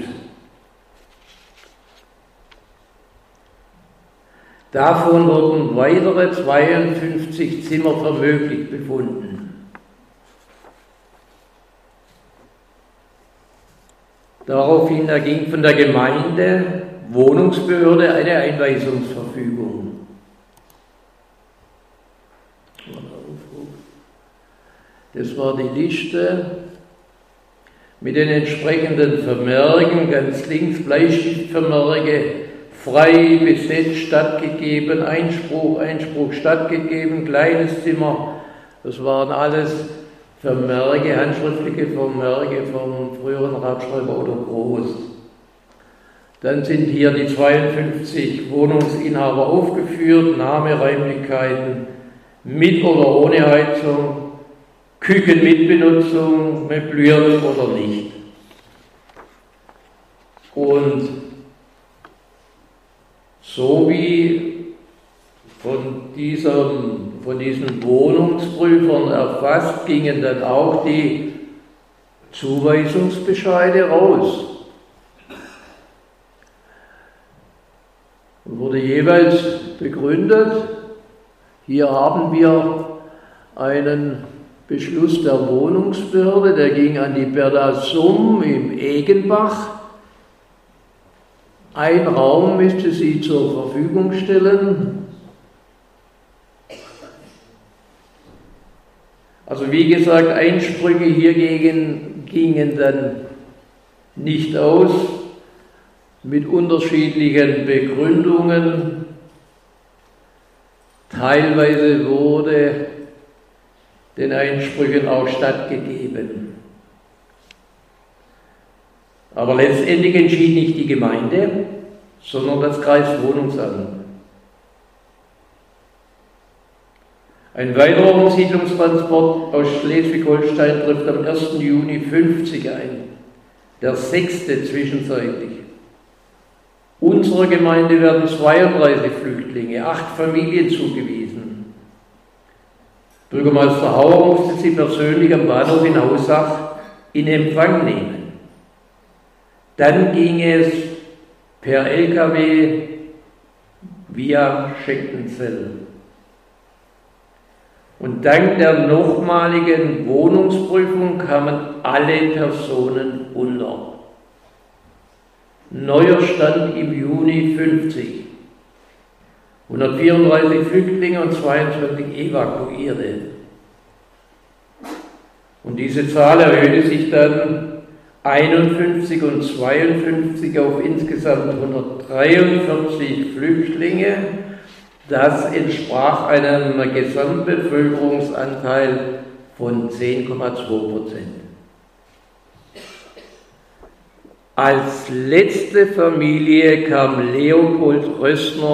Davon wurden weitere 52 Zimmer für möglich befunden. Daraufhin erging von der Gemeinde Wohnungsbehörde eine Einweisungsverfügung. Das war die Liste mit den entsprechenden Vermerken, ganz links Bleistiftvermerke, frei, besetzt, stattgegeben, Einspruch stattgegeben, kleines Zimmer, das waren alles Vermerke, handschriftliche Vermerke vom früheren Ratschreiber Otto Groß. Dann sind hier die 52 Wohnungsinhaber aufgeführt, Name, Räumlichkeiten, mit oder ohne Heizung, Küchen mit Benutzung, möbliert oder nicht. Und so wie von diesen Wohnungsprüfern erfasst, gingen dann auch die Zuweisungsbescheide raus. Und wurde jeweils begründet, hier haben wir einen Beschluss der Wohnungsbehörde, der ging an die Bernasum im Egenbach. Ein Raum müsste sie zur Verfügung stellen. Also wie gesagt, Einsprüche hiergegen gingen dann nicht aus, mit unterschiedlichen Begründungen. Teilweise wurde den Einsprüchen auch stattgegeben. Aber letztendlich entschied nicht die Gemeinde, sondern das Kreiswohnungsamt. Ein weiterer Umsiedlungstransport aus Schleswig-Holstein trifft am 1. Juni 50 ein, der 6. zwischenzeitlich. Unserer Gemeinde werden 32 Flüchtlinge, 8 Familien zugewiesen. Bürgermeister Hauer musste sie persönlich am Bahnhof in Hausach in Empfang nehmen. Dann ging es per LKW via Schenkenzell. Und dank der nochmaligen Wohnungsprüfung kamen alle Personen unter. Neuer Stand im Juni 50. 134 Flüchtlinge und 22 Evakuierte. Und diese Zahl erhöhte sich dann 51 und 52 auf insgesamt 143 Flüchtlinge. Das entsprach einem Gesamtbevölkerungsanteil von 10,2%. Als letzte Familie kam Leopold Rössner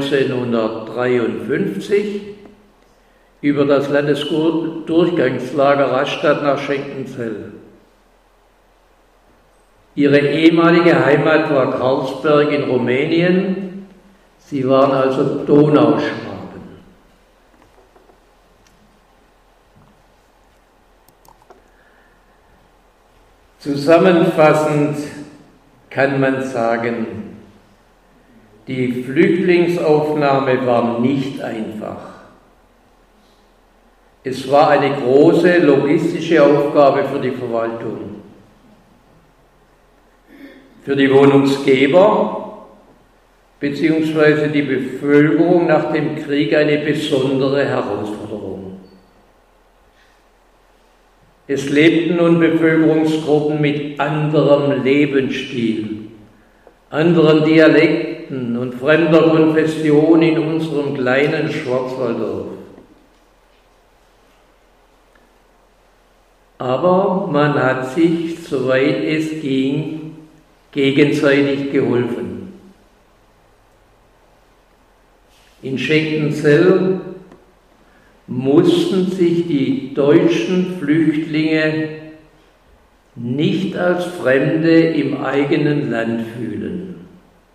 1953 über das Landesdurchgangslager Rastatt nach Schenkenzell. Ihre ehemalige Heimat war Karlsberg in Rumänien. Sie waren also Donauschwaben. Zusammenfassend kann man sagen, die Flüchtlingsaufnahme war nicht einfach. Es war eine große logistische Aufgabe für die Verwaltung. für die Wohnungsgeber bzw. die Bevölkerung nach dem Krieg eine besondere Herausforderung. Es lebten nun Bevölkerungsgruppen mit anderem Lebensstil, anderen Dialekten und fremder Konfession in unserem kleinen Schwarzwalddorf. Aber man hat sich, soweit es ging, gegenseitig geholfen. In Schenkenzell mussten sich die deutschen Flüchtlinge nicht als Fremde im eigenen Land fühlen.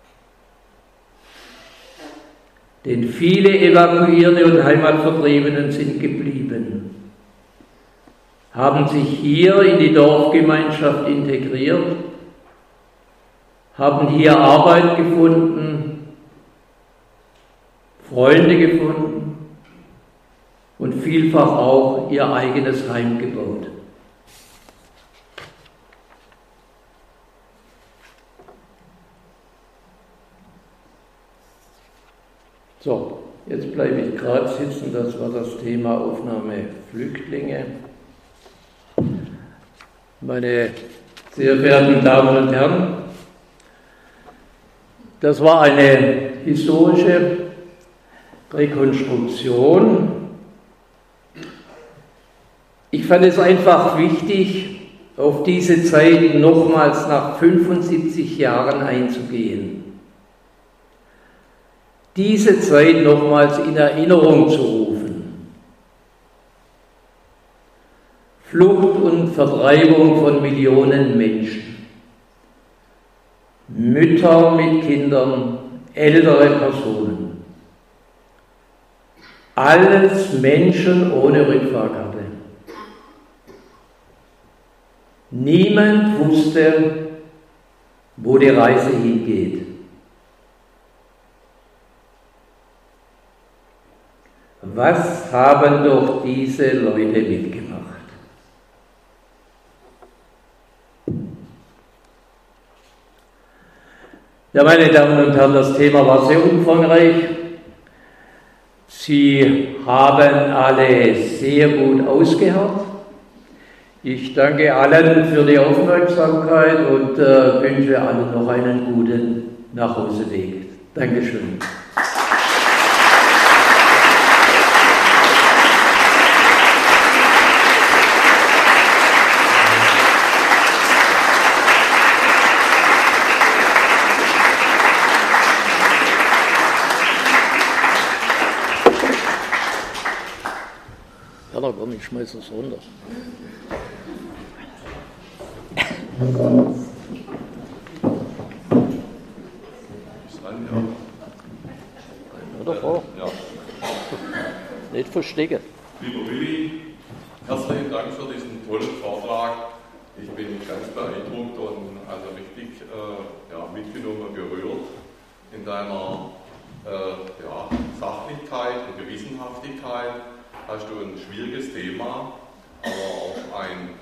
Denn viele Evakuierte und Heimatvertriebenen sind geblieben, haben sich hier in die Dorfgemeinschaft integriert, haben hier Arbeit gefunden, Freunde gefunden und vielfach auch ihr eigenes Heim gebaut. So, jetzt bleibe ich gerade sitzen, das war das Thema Aufnahme Flüchtlinge. Meine sehr verehrten Damen und Herren, das war eine historische Rekonstruktion. Ich fand es einfach wichtig, auf diese Zeit nochmals nach 75 Jahren einzugehen. Diese Zeit nochmals in Erinnerung zu rufen. Flucht und Vertreibung von Millionen Menschen. Mütter mit Kindern, ältere Personen. Alles Menschen ohne Rückfahrkarte. Niemand wusste, wo die Reise hingeht. Was haben doch diese Leute mitgemacht? Ja, meine Damen und Herren, das Thema war sehr umfangreich. Sie haben alle sehr gut ausgeharrt. Ich danke allen für die Aufmerksamkeit und wünsche allen noch einen guten Nachhauseweg. Dankeschön. Ja, komm, ich schmeiß es runter. Oder Frau? Ja. Nicht verstecken.
Lieber Willi, herzlichen Dank für diesen tollen Vortrag. Ich bin ganz beeindruckt und also richtig mitgenommen und gerührt in deiner Sachlichkeit und Gewissenhaftigkeit. Hast du ein schwieriges Thema, aber auch ein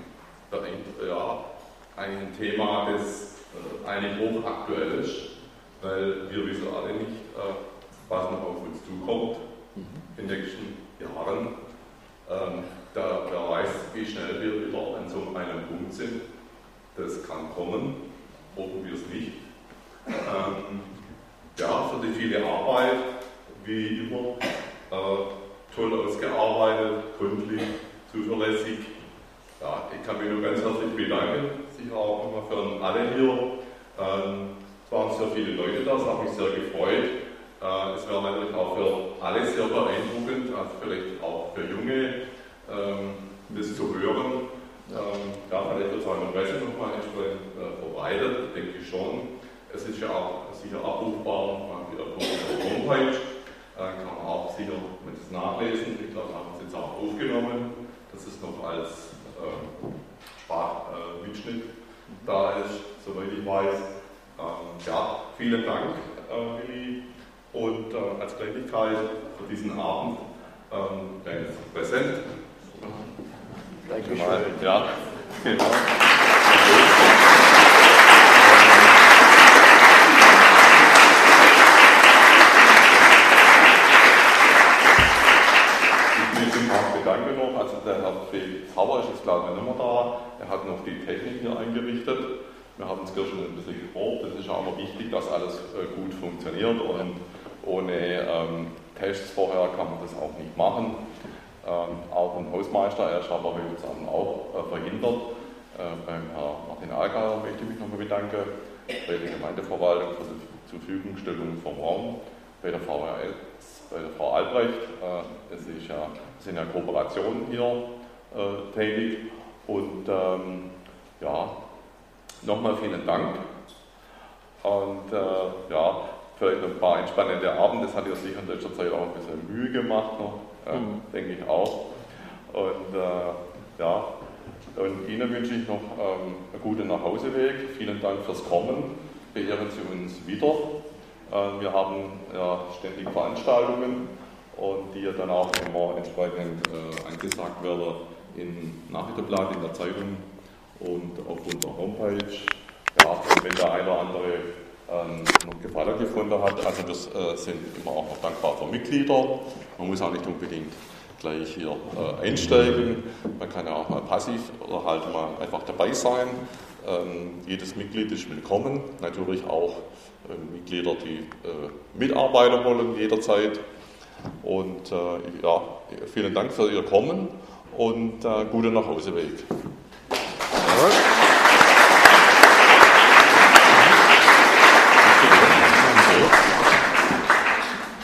Thema, das eigentlich hochaktuell ist, weil wir wissen alle nicht, was noch auf uns zukommt in den nächsten Jahren. Wer weiß, wie schnell wir wieder an so einem Punkt sind. Das kann kommen, hoffen wir es nicht. Für die viele Arbeit, wie immer, toll ausgearbeitet, gründlich, zuverlässig. Ja, ich kann mich nur ganz herzlich bedanken, sicher auch nochmal für alle hier. Es waren sehr viele Leute da, das hat mich sehr gefreut. Es wäre natürlich auch für alle sehr beeindruckend, also vielleicht auch für Junge, das zu hören. Vielleicht wird es auch in der Presse nochmal entsprechend verbreitet, denke ich schon. Es ist ja auch sicher abrufbar, wieder auf der Homepage. Kann man auch sicher mit nachlesen. Ich glaube, haben es jetzt auch aufgenommen, dass es noch als Sprachmitschnitt da ist, soweit ich weiß. Vielen Dank, Willi. Und als Kleinigkeit für diesen Abend kleines Präsent.
Dankeschön.
Ja, genau. Kirschen ein bisschen geprobt. Das ist aber wichtig, dass alles gut funktioniert und ohne Tests vorher kann man das auch nicht machen. Auch ein Hausmeister, er ist aber bei uns auch verhindert. Beim Herrn Martin Algeier möchte ich mich nochmal bedanken, bei der Gemeindeverwaltung für die Zurverfügungstellung vom Raum, bei der VRS, bei der Frau Albrecht. Es sind ja Kooperationen hier tätig. Und ja, nochmal vielen Dank. Und ja, vielleicht ein paar entspannende Abende, das hat ihr sich in letzter Zeit auch ein bisschen Mühe gemacht, noch, denke ich auch. Und ja, und Ihnen wünsche ich noch einen guten Nachhauseweg. Vielen Dank fürs Kommen. Beehren Sie uns wieder. Wir haben ja ständig Veranstaltungen und die dann auch immer entsprechend angesagt werden im Nachrichtenblatt, in der Zeitung und auf unserer Homepage. Ja, und wenn der eine oder andere noch Gefallen gefunden hat, also wir sind immer auch noch dankbar für Mitglieder. Man muss auch nicht unbedingt gleich hier einsteigen. Man kann ja auch mal passiv oder halt mal einfach dabei sein. Jedes Mitglied ist willkommen. Natürlich auch Mitglieder, die mitarbeiten wollen jederzeit. Und ja, vielen Dank für Ihr Kommen und guten Nachhauseweg.
Ja.